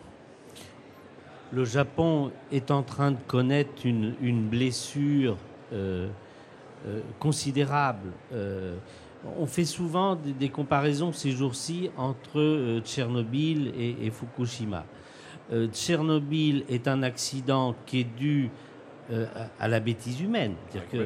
Le Japon est en train de connaître une blessure considérable. On fait souvent des comparaisons ces jours-ci entre Tchernobyl et Fukushima. Tchernobyl est un accident qui est dû à la bêtise humaine. C'est-à-dire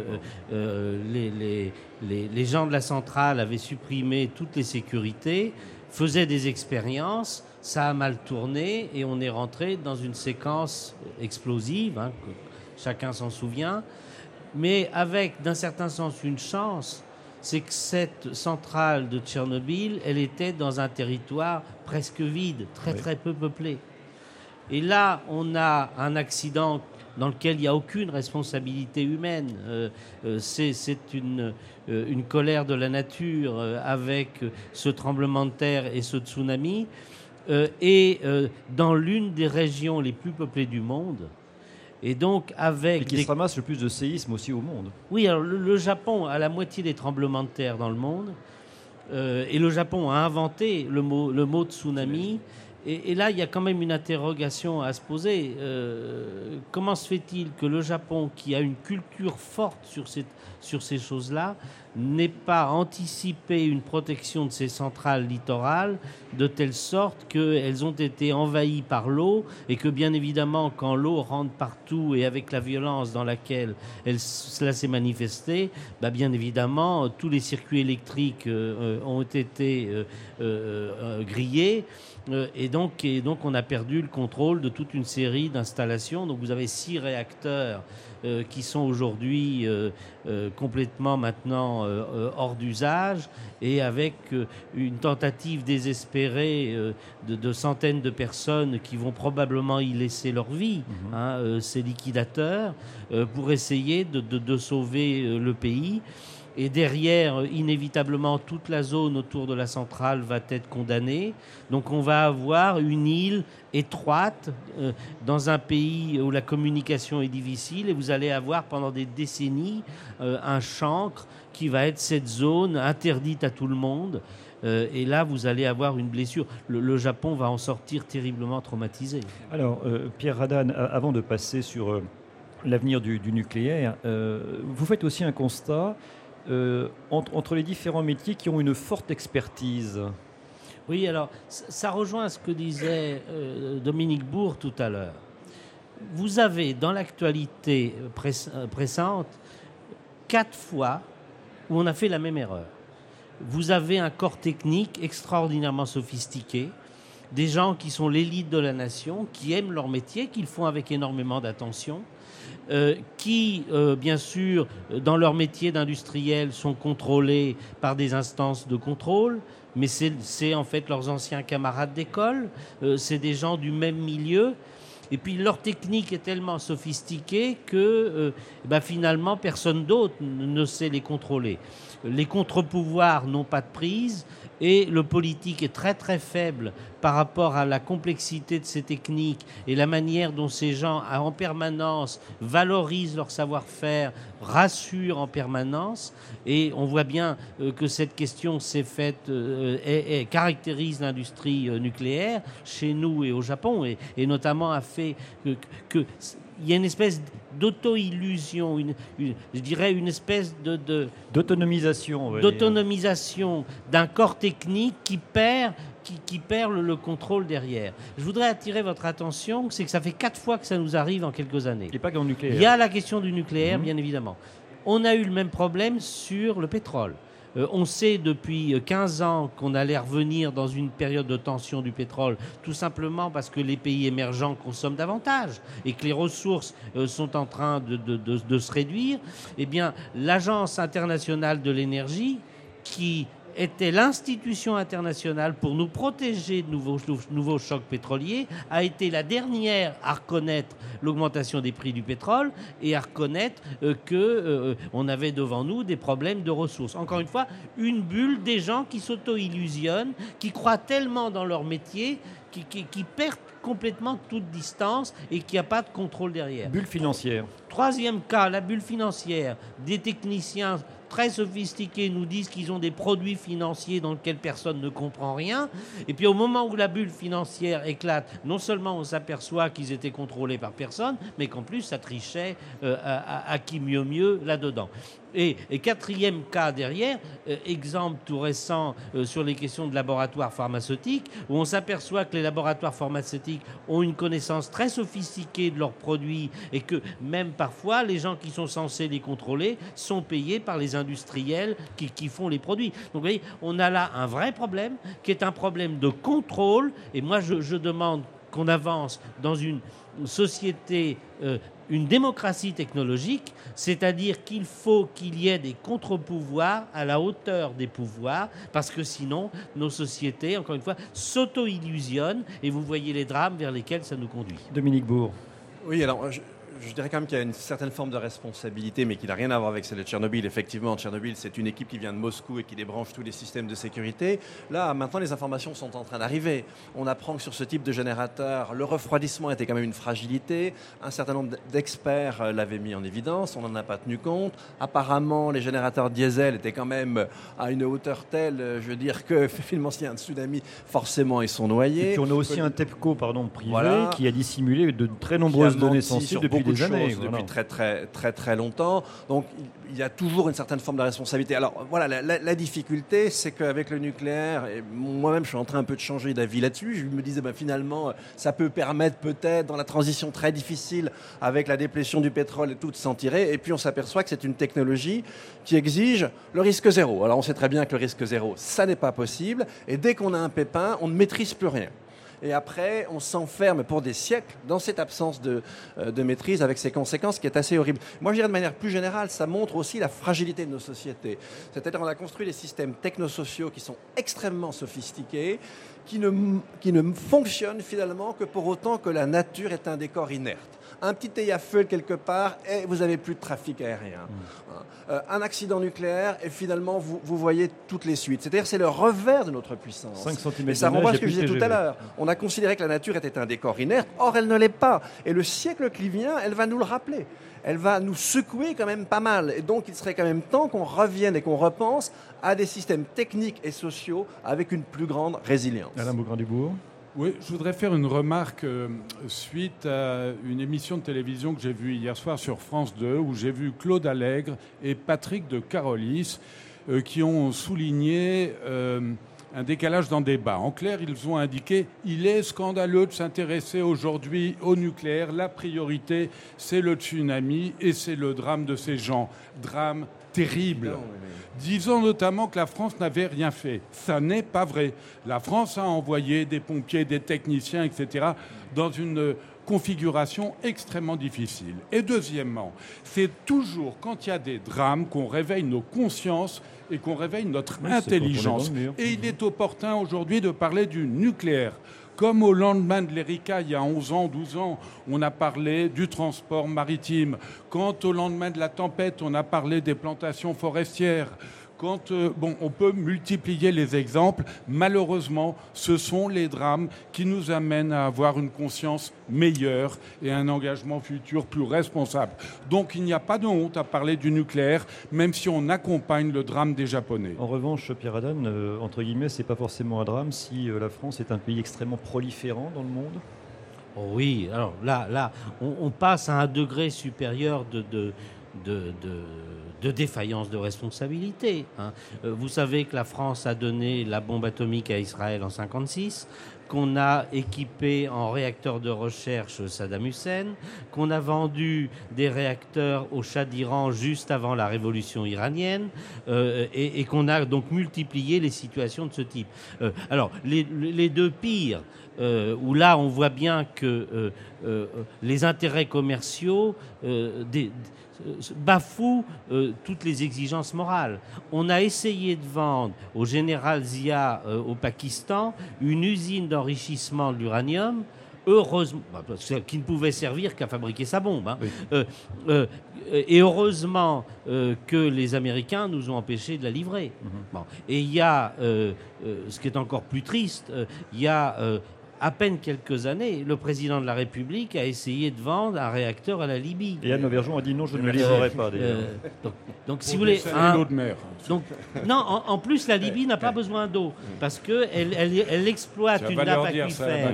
que les gens de la centrale avaient supprimé toutes les sécurités, faisaient des expériences, ça a mal tourné et on est rentré dans une séquence explosive, hein, que chacun s'en souvient, mais avec d'un certain sens une chance, c'est que cette centrale de Tchernobyl, elle était dans un territoire presque vide, très peu peuplé. Et là, on a un accident dans lequel il n'y a aucune responsabilité humaine. C'est une colère de la nature avec ce tremblement de terre et ce tsunami. Dans l'une des régions les plus peuplées du monde. Et donc avec et qui se ramasse le plus de séismes aussi au monde. Oui, alors le Japon a la moitié des tremblements de terre dans le monde. Et le Japon a inventé le mot tsunami. Et là, il y a quand même une interrogation à se poser. Comment se fait-il que le Japon, qui a une culture forte sur ces choses-là, n'ait pas anticipé une protection de ses centrales littorales de telle sorte qu'elles ont été envahies par l'eau et que, bien évidemment, quand l'eau rentre partout et avec la violence dans laquelle cela s'est manifesté, bien évidemment, tous les circuits électriques ont été grillés. Et donc, on a perdu le contrôle de toute une série d'installations. Donc, vous avez 6 réacteurs qui sont aujourd'hui complètement maintenant hors d'usage et avec une tentative désespérée de centaines de personnes qui vont probablement y laisser leur vie, ces liquidateurs, pour essayer de sauver le pays. Et derrière, inévitablement, toute la zone autour de la centrale va être condamnée. Donc on va avoir une île étroite dans un pays où la communication est difficile et vous allez avoir pendant des décennies un chancre qui va être cette zone interdite à tout le monde. Et là, vous allez avoir une blessure. Le Japon va en sortir terriblement traumatisé. Alors, Pierre Radan, avant de passer sur l'avenir du nucléaire, vous faites aussi un constat entre les différents métiers qui ont une forte expertise. Oui, alors ça rejoint ce que disait Dominique Bourg tout à l'heure. Vous avez dans l'actualité pressante 4 fois où on a fait la même erreur. Vous avez un corps technique extraordinairement sophistiqué, des gens qui sont l'élite de la nation, qui aiment leur métier, qu'ils font avec énormément d'attention, qui, bien sûr, dans leur métier d'industriel, sont contrôlés par des instances de contrôle, mais c'est en fait leurs anciens camarades d'école, c'est des gens du même milieu, et puis leur technique est tellement sophistiquée que finalement personne d'autre ne sait les contrôler. Les contre-pouvoirs n'ont pas de prise et le politique est très très faible par rapport à la complexité de ces techniques et la manière dont ces gens en permanence valorisent leur savoir-faire, rassurent en permanence. Et on voit bien que cette question s'est faite et caractérise l'industrie nucléaire chez nous et au Japon et notamment a fait que il y a une espèce d'auto-illusion, je dirais une espèce d'autonomisation d'un corps technique qui perd le contrôle derrière. Je voudrais attirer votre attention, c'est que ça fait 4 fois que ça nous arrive en quelques années. Et pas qu'en nucléaire. Il y a la question du nucléaire, bien évidemment. On a eu le même problème sur le pétrole. On sait depuis 15 ans qu'on allait revenir dans une période de tension du pétrole, tout simplement parce que les pays émergents consomment davantage et que les ressources sont en train de se réduire. Eh bien, l'Agence internationale de l'énergie, qui était l'institution internationale pour nous protéger de nouveaux chocs pétroliers, a été la dernière à reconnaître l'augmentation des prix du pétrole et à reconnaître qu'on avait devant nous des problèmes de ressources. Encore une fois, une bulle des gens qui s'auto-illusionnent, qui croient tellement dans leur métier, qui perdent complètement toute distance et qu'il n'y a pas de contrôle derrière. Bulle financière. Troisième cas, la bulle financière. Des techniciens très sophistiqués nous disent qu'ils ont des produits financiers dans lesquels personne ne comprend rien. Et puis au moment où la bulle financière éclate, non seulement on s'aperçoit qu'ils étaient contrôlés par personne, mais qu'en plus ça trichait à qui mieux là-dedans. Et quatrième cas derrière, exemple tout récent sur les questions de laboratoires pharmaceutiques, où on s'aperçoit que les laboratoires pharmaceutiques ont une connaissance très sophistiquée de leurs produits et que même parfois les gens qui sont censés les contrôler sont payés par les industriels qui font les produits. Donc vous voyez, on a là un vrai problème qui est un problème de contrôle. Et moi, je demande qu'on avance dans une société, une démocratie technologique, c'est-à-dire qu'il faut qu'il y ait des contre-pouvoirs à la hauteur des pouvoirs, parce que sinon, nos sociétés, encore une fois, s'auto-illusionnent, et vous voyez les drames vers lesquels ça nous conduit. Dominique Bourg. Oui, alors je dirais quand même qu'il y a une certaine forme de responsabilité, mais qui n'a rien à voir avec celle de Tchernobyl. Effectivement, Tchernobyl, c'est une équipe qui vient de Moscou et qui débranche tous les systèmes de sécurité. Là, maintenant, les informations sont en train d'arriver. On apprend que sur ce type de générateur, le refroidissement était quand même une fragilité. Un certain nombre d'experts l'avaient mis en évidence. On n'en a pas tenu compte. Apparemment, les générateurs diesel étaient quand même à une hauteur telle, je veux dire, que finalement, s'il y a un tsunami, forcément, ils sont noyés. Et puis on a aussi un TEPCO privé Voilà, qui a dissimulé de très nombreuses données sensibles depuis des années. Depuis très longtemps. Donc il y a toujours une certaine forme de responsabilité. Alors voilà, la difficulté, c'est qu'avec le nucléaire, et moi-même je suis en train un peu de changer d'avis là-dessus, je me disais finalement ça peut permettre peut-être dans la transition très difficile avec la déplétion du pétrole et tout de s'en tirer, et puis on s'aperçoit que c'est une technologie qui exige le risque zéro. Alors on sait très bien que le risque zéro, ça n'est pas possible, et dès qu'on a un pépin, on ne maîtrise plus rien. Et après, on s'enferme pour des siècles dans cette absence de maîtrise avec ses conséquences qui est assez horrible. Moi, je dirais de manière plus générale, ça montre aussi la fragilité de nos sociétés. C'est-à-dire qu'on a construit des systèmes technosociaux qui sont extrêmement sophistiqués, qui ne fonctionnent finalement que pour autant que la nature est un décor inerte. Un petit éyafeu quelque part et vous n'avez plus de trafic aérien. Un accident nucléaire et finalement vous voyez toutes les suites. C'est-à-dire c'est le revers de notre puissance. 5 cm et ça renvoie à ce que je disais tout à l'heure. On a considéré que la nature était un décor inerte, or elle ne l'est pas. Et le siècle qui vient, elle va nous le rappeler. Elle va nous secouer quand même pas mal. Et donc il serait quand même temps qu'on revienne et qu'on repense à des systèmes techniques et sociaux avec une plus grande résilience. Alain Bougrain-Dubourg. Oui, je voudrais faire une remarque suite à une émission de télévision que j'ai vue hier soir sur France 2, où j'ai vu Claude Allègre et Patrick de Carolis qui ont souligné un décalage dans le débat. En clair, ils ont indiqué « Il est scandaleux de s'intéresser aujourd'hui au nucléaire. La priorité, c'est le tsunami et c'est le drame de ces gens. Drame terrible. » Disant notamment que la France n'avait rien fait. Ça n'est pas vrai. La France a envoyé des pompiers, des techniciens, etc., dans une configuration extrêmement difficile. Et deuxièmement, c'est toujours quand il y a des drames qu'on réveille nos consciences et qu'on réveille notre intelligence. Et il est opportun aujourd'hui de parler du nucléaire. Comme au lendemain de l'Erika, il y a 11 ans, 12 ans, on a parlé du transport maritime. Quand au lendemain de la tempête, on a parlé des plantations forestières. Quand, on peut multiplier les exemples. Malheureusement, ce sont les drames qui nous amènent à avoir une conscience meilleure et un engagement futur plus responsable. Donc il n'y a pas de honte à parler du nucléaire, même si on accompagne le drame des Japonais. En revanche, Pierre Hadane, entre guillemets, c'est pas forcément un drame si la France est un pays extrêmement proliférant dans le monde. Oh oui, alors là on passe à un degré supérieur de défaillance de responsabilité. Vous savez que la France a donné la bombe atomique à Israël en 1956, qu'on a équipé en réacteurs de recherche Saddam Hussein, qu'on a vendu des réacteurs au Shah d'Iran juste avant la révolution iranienne, et qu'on a donc multiplié les situations de ce type. Alors, les deux pires, où là on voit bien que les intérêts commerciaux bafouent toutes les exigences morales. On a essayé de vendre au général Zia au Pakistan une usine d'enrichissement de l'uranium, heureusement, qui ne pouvait servir qu'à fabriquer sa bombe. Oui. Et heureusement que les Américains nous ont empêché de la livrer. Bon. Et il y a, ce qui est encore plus triste, il y a à peine quelques années, le président de la République a essayé de vendre un réacteur à la Libye. Et Anne Lauvergeon a dit non, je ne le livrerai pas, d'ailleurs. Donc, si vous voulez... l'eau de mer. Donc, non, en plus, la Libye n'a pas besoin d'eau, parce qu'elle exploite une nappe aquifère.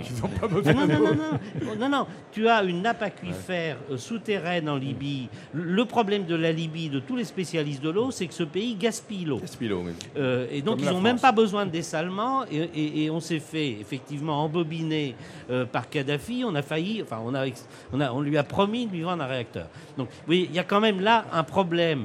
Non, tu as une nappe aquifère souterraine en Libye. Le problème de la Libye, de tous les spécialistes de l'eau, c'est que ce pays gaspille l'eau. Et donc, ils n'ont même pas besoin de dessalement, et on s'est fait effectivement embobiner par Kadhafi. On a failli, enfin, on lui a promis de lui vendre un réacteur. Donc, oui, il y a quand même là un problème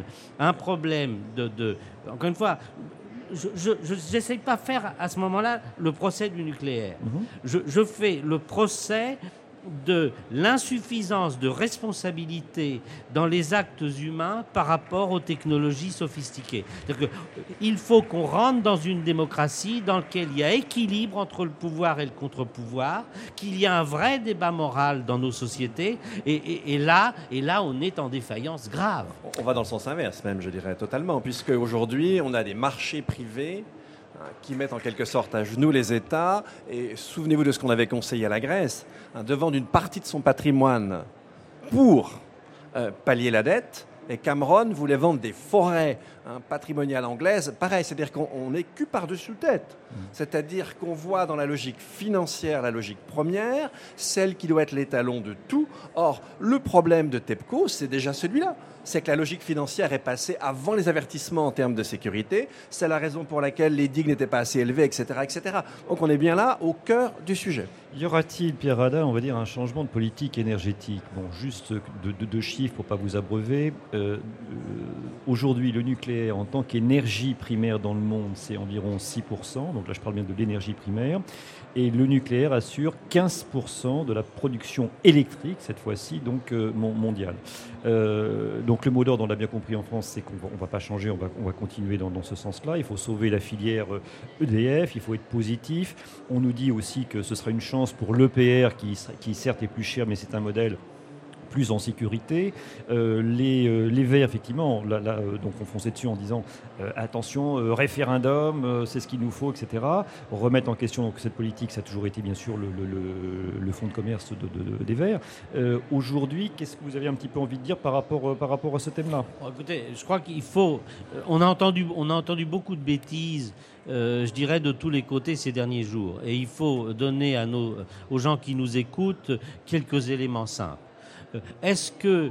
de encore une fois, je n'essaye pas de faire à ce moment-là le procès du nucléaire. Je fais le procès de l'insuffisance de responsabilité dans les actes humains par rapport aux technologies sophistiquées. C'est-à-dire qu'il faut qu'on rentre dans une démocratie dans laquelle il y a équilibre entre le pouvoir et le contre-pouvoir, qu'il y a un vrai débat moral dans nos sociétés, et là, on est en défaillance grave. On va dans le sens inverse même, je dirais, totalement, puisque aujourd'hui, on a des marchés privés qui mettent en quelque sorte à genoux les États. Et souvenez-vous de ce qu'on avait conseillé à la Grèce, de vendre une partie de son patrimoine pour pallier la dette. Et Cameron voulait vendre des forêts patrimoniales anglaises. Pareil, c'est-à-dire qu'on est cul par-dessus tête. C'est-à-dire qu'on voit dans la logique financière la logique première, celle qui doit être l'étalon de tout. Or, le problème de TEPCO, c'est déjà celui-là. C'est que la logique financière est passée avant les avertissements en termes de sécurité. C'est la raison pour laquelle les digues n'étaient pas assez élevées, etc., etc. Donc on est bien là, au cœur du sujet. Y aura-t-il, Pierre Hadin, on va dire un changement de politique énergétique? Bon, juste deux chiffres pour ne pas vous abreuver. Aujourd'hui, le nucléaire en tant qu'énergie primaire dans le monde, c'est environ 6%. Donc là, je parle bien de l'énergie primaire. Et le nucléaire assure 15% de la production électrique, cette fois-ci, donc mondiale. Donc le mot d'ordre, on l'a bien compris en France, c'est qu'on ne va pas changer, on va continuer dans ce sens-là. Il faut sauver la filière EDF, il faut être positif. On nous dit aussi que ce sera une chance pour l'EPR, qui certes est plus cher, mais c'est un modèle plus en sécurité. Les Verts, effectivement, donc on fonçait dessus en disant attention, référendum, c'est ce qu'il nous faut, etc. Remettre en question donc, cette politique, ça a toujours été bien sûr le fonds de commerce des Verts. Aujourd'hui, qu'est-ce que vous avez un petit peu envie de dire par rapport à ce thème-là? Bon, écoutez, je crois qu'il faut... On a entendu beaucoup de bêtises, je dirais, de tous les côtés ces derniers jours. Et il faut donner aux gens qui nous écoutent quelques éléments simples. Est-ce que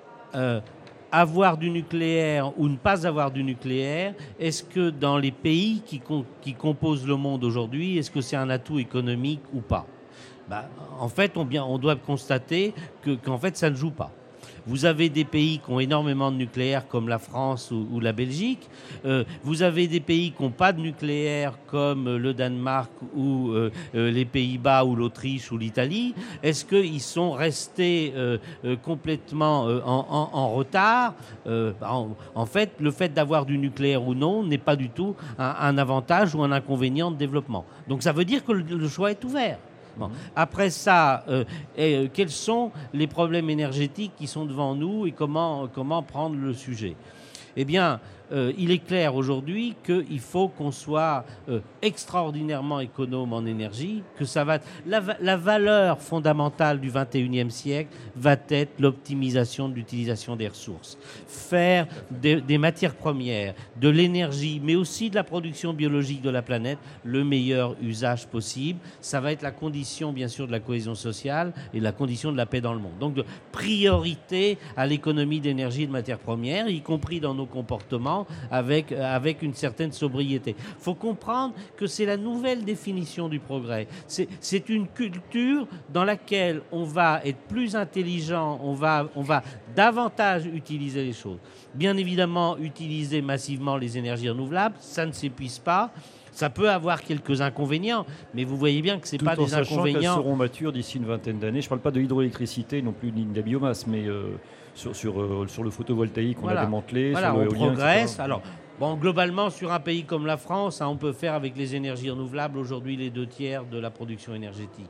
avoir du nucléaire ou ne pas avoir du nucléaire, est-ce que dans les pays qui composent le monde aujourd'hui, est-ce que c'est un atout économique ou pas? En fait, on doit constater qu'en fait, ça ne joue pas. Vous avez des pays qui ont énormément de nucléaire comme la France ou la Belgique. Vous avez des pays qui n'ont pas de nucléaire comme le Danemark ou les Pays-Bas ou l'Autriche ou l'Italie. Est-ce qu'ils sont restés complètement en retard? En fait, le fait d'avoir du nucléaire ou non n'est pas du tout un avantage ou un inconvénient de développement. Donc ça veut dire que le choix est ouvert. Bon. Après ça, quels sont les problèmes énergétiques qui sont devant nous et comment prendre le sujet? Eh bien, il est clair aujourd'hui qu'il faut qu'on soit extraordinairement économe en énergie, que ça va... La valeur fondamentale du 21e siècle va être l'optimisation de l'utilisation des ressources. Faire des matières premières, de l'énergie, mais aussi de la production biologique de la planète, le meilleur usage possible. Ça va être la condition, bien sûr, de la cohésion sociale et la condition de la paix dans le monde. Donc, de priorité à l'économie d'énergie et de matières premières, y compris dans nos comportements, avec une certaine sobriété. Il faut comprendre que c'est la nouvelle définition du progrès. C'est une culture dans laquelle on va être plus intelligent, on va davantage utiliser les choses. Bien évidemment, utiliser massivement les énergies renouvelables, ça ne s'épuise pas. Ça peut avoir quelques inconvénients, mais vous voyez bien que ce n'est pas des inconvénients. Tout en sachant qu'elles seront matures d'ici une vingtaine d'années. Je ne parle pas de l'hydroélectricité non plus, ni de la biomasse, mais sur le photovoltaïque, on a démantelé, voilà, sur l'éolien, on progresse. etc. Alors, bon, globalement, sur un pays comme la France, on peut faire avec les énergies renouvelables aujourd'hui les 2 tiers de la production énergétique.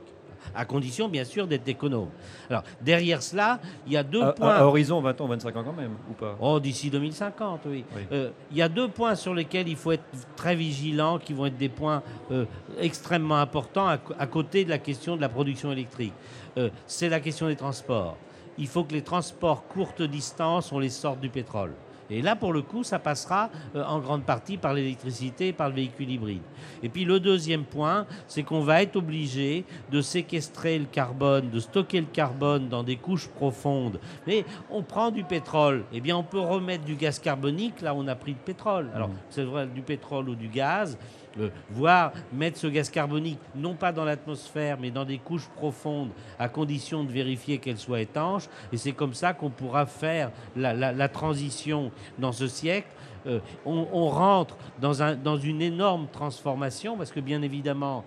à condition bien sûr d'être économe. Alors derrière cela, il y a deux points. À horizon 20 ans, 25 ans quand même, ou pas? Oh, d'ici 2050, oui. Il y a 2 points sur lesquels il faut être très vigilant, qui vont être des points extrêmement importants à côté de la question de la production électrique. C'est la question des transports. Il faut que les transports courte distance, on les sorte du pétrole. Et là, pour le coup, ça passera en grande partie par l'électricité et par le véhicule hybride. Et puis le deuxième point, c'est qu'on va être obligé de séquestrer le carbone, de stocker le carbone dans des couches profondes. Mais on prend du pétrole, eh bien on peut remettre du gaz carbonique là où on a pris de pétrole. Alors, c'est vrai, du pétrole ou du gaz, voire mettre ce gaz carbonique non pas dans l'atmosphère mais dans des couches profondes à condition de vérifier qu'elles soient étanches, et c'est comme ça qu'on pourra faire la transition dans ce siècle. On rentre dans une énorme transformation parce que bien évidemment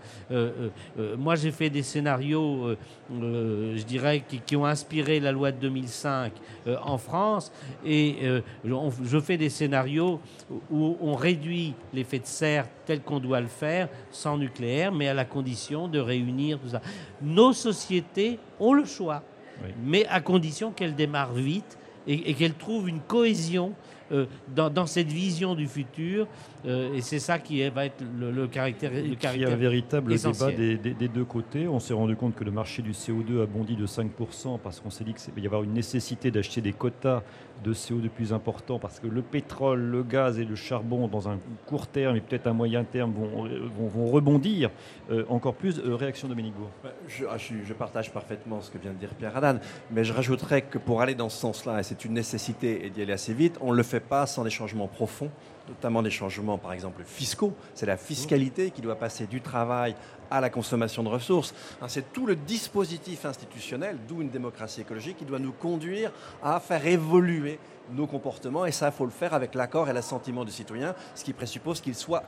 moi j'ai fait des scénarios je dirais qui ont inspiré la loi de 2005 en France, et je fais des scénarios où on réduit l'effet de serre tel qu'on doit le faire sans nucléaire, mais à la condition de réunir tout ça. Nos sociétés ont le choix, mais à condition qu'elles démarrent vite et qu'elles trouvent une cohésion dans cette vision du futur, et c'est ça qui va être le caractère Il y a un véritable essentiel. débat des deux côtés. On s'est rendu compte que le marché du CO2 a bondi de 5% parce qu'on s'est dit qu'il va y avoir une nécessité d'acheter des quotas de CO2 plus importants, parce que le pétrole, le gaz et le charbon, dans un court terme et peut-être un moyen terme, vont rebondir encore plus. Réaction de Dominique Bourg. Je partage parfaitement ce que vient de dire Pierre Hadane, mais je rajouterais que pour aller dans ce sens-là, et c'est une nécessité et d'y aller assez vite, on ne le fait pas sans des changements profonds, notamment des changements par exemple fiscaux. C'est la fiscalité qui doit passer du travail à la consommation de ressources. C'est tout le dispositif institutionnel, d'où une démocratie écologique, qui doit nous conduire à faire évoluer nos comportements, et ça, il faut le faire avec l'accord et l'assentiment du citoyen, ce qui présuppose qu'il soit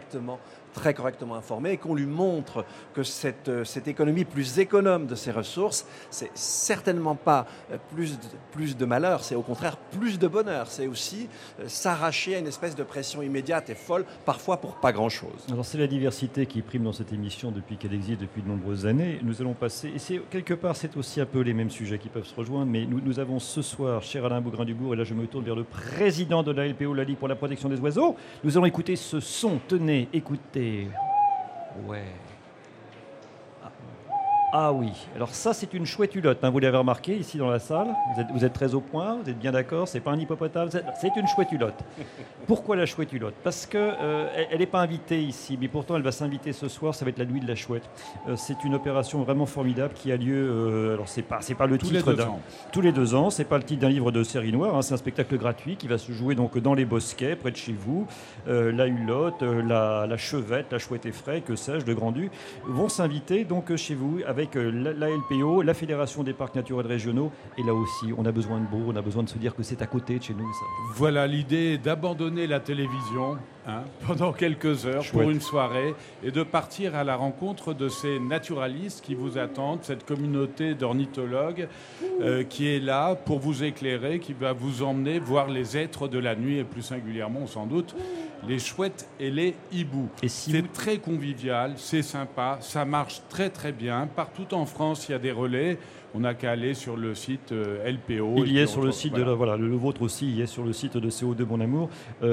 très correctement informé, et qu'on lui montre que cette économie plus économe de ses ressources, c'est certainement pas plus de malheur, c'est au contraire plus de bonheur. C'est aussi s'arracher à une espèce de pression immédiate et folle, parfois pour pas grand-chose. Alors c'est la diversité qui prime dans cette émission depuis qu'elle existe depuis de nombreuses années. Nous allons passer, et quelque part c'est aussi un peu les mêmes sujets qui peuvent se rejoindre, mais nous avons ce soir, cher Alain Bougrain-Dubourg, et là je me tourne vers le président de la LPO, la Ligue pour la protection des oiseaux, nous allons écouter ce son. Tenez, écoutez. Ouais. Ah oui, alors ça c'est une chouette hulotte, vous l'avez remarqué ici dans la salle, vous êtes très au point, vous êtes bien d'accord, c'est pas un hippopotame, c'est une chouette hulotte. Pourquoi la chouette hulotte? Parce qu'elle n'est pas invitée ici, mais pourtant elle va s'inviter ce soir, ça va être la nuit de la chouette. C'est une opération vraiment formidable qui a lieu, alors c'est pas le titre d'un... Tous les 2 ans, c'est pas le titre d'un livre de série noire, c'est un spectacle gratuit qui va se jouer donc dans les bosquets, près de chez vous. La hulotte, la chevette, la chouette effraie, que sais-je, le grand-du, vont s'inviter donc chez vous avec la LPO, la Fédération des parcs naturels régionaux, et là aussi on a besoin de beau, on a besoin de se dire que c'est à côté de chez nous. Ça. Voilà, l'idée est d'abandonner la télévision pendant quelques heures pour une soirée, et de partir à la rencontre de ces naturalistes qui vous attendent, cette communauté d'ornithologues qui est là pour vous éclairer, qui va vous emmener voir les êtres de la nuit, et plus singulièrement sans doute les chouettes et les hiboux. C'est très convivial, c'est sympa, ça marche très très bien. Partout en France, il y a des relais. On n'a qu'à aller sur le site LPO. Il y est sur le site de le vôtre aussi, il y est sur le site de CO2 Mon Amour.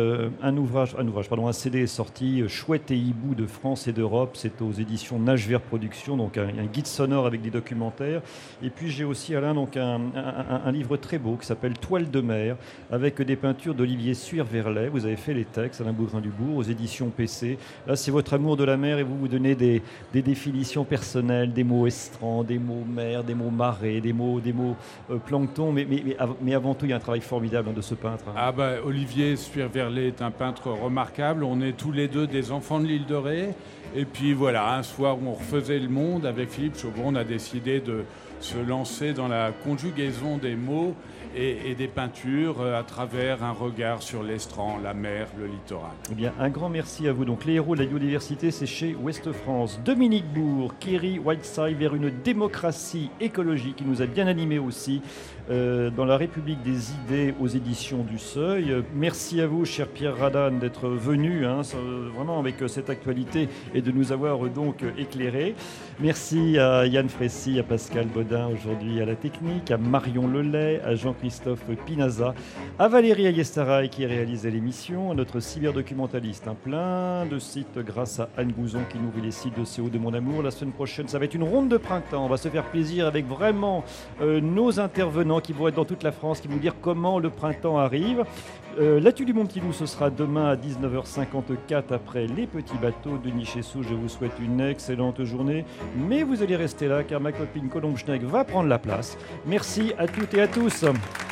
Un CD est sorti, Chouette et hibou de France et d'Europe. C'est aux éditions Nage Vert Productions, donc un guide sonore avec des documentaires. Et puis j'ai aussi, Alain, donc un livre très beau qui s'appelle Toile de mer, avec des peintures d'Olivier Suire-Verlet. Vous avez fait les textes, Alain Bougrain-Dubourg, aux éditions PC. Là, c'est votre amour de la mer, et vous donnez des définitions personnelles, des mots estrans, des mots mer, des mots marée, des mots plancton, mais avant tout, il y a un travail formidable de ce peintre. Olivier Suire-Verlet est un peintre remarquable. On est tous les deux des enfants de l'île de Ré. Et puis voilà, un soir où on refaisait le monde avec Philippe Chauvron, on a décidé de se lancer dans la conjugaison des mots et des peintures à travers un regard sur l'estran, la mer, le littoral. général. Eh bien, un grand merci à vous. Donc, les héros de la biodiversité, c'est chez Ouest France. Dominique Bourg, Kerry Whiteside vers une démocratie écologique qui nous a bien animés aussi dans La République des idées aux éditions du Seuil. Merci à vous, cher Pierre Radane, d'être venu vraiment avec cette actualité et de nous avoir donc éclairés. Merci à Yann Frécy, à Pascal Baudin aujourd'hui à la technique, à Marion Lelay, à Jean-Christophe Pinaza, à Valérie Ayestaraï qui a réalisé l'émission, à notre cyberdocumentaliste. Plein de sites grâce à Anne Gouzon qui nourrit les sites de CO de Mon Amour. La semaine prochaine, ça va être une ronde de printemps. On va se faire plaisir avec vraiment nos intervenants qui vont être dans toute la France, qui vont dire comment le printemps arrive. L'Atu du Mon Petit Loup, ce sera demain à 19h54 après les petits bateaux de Nichessou. Je vous souhaite une excellente journée. Mais vous allez rester là car ma copine Colombe Schneck va prendre la place. Merci à toutes et à tous.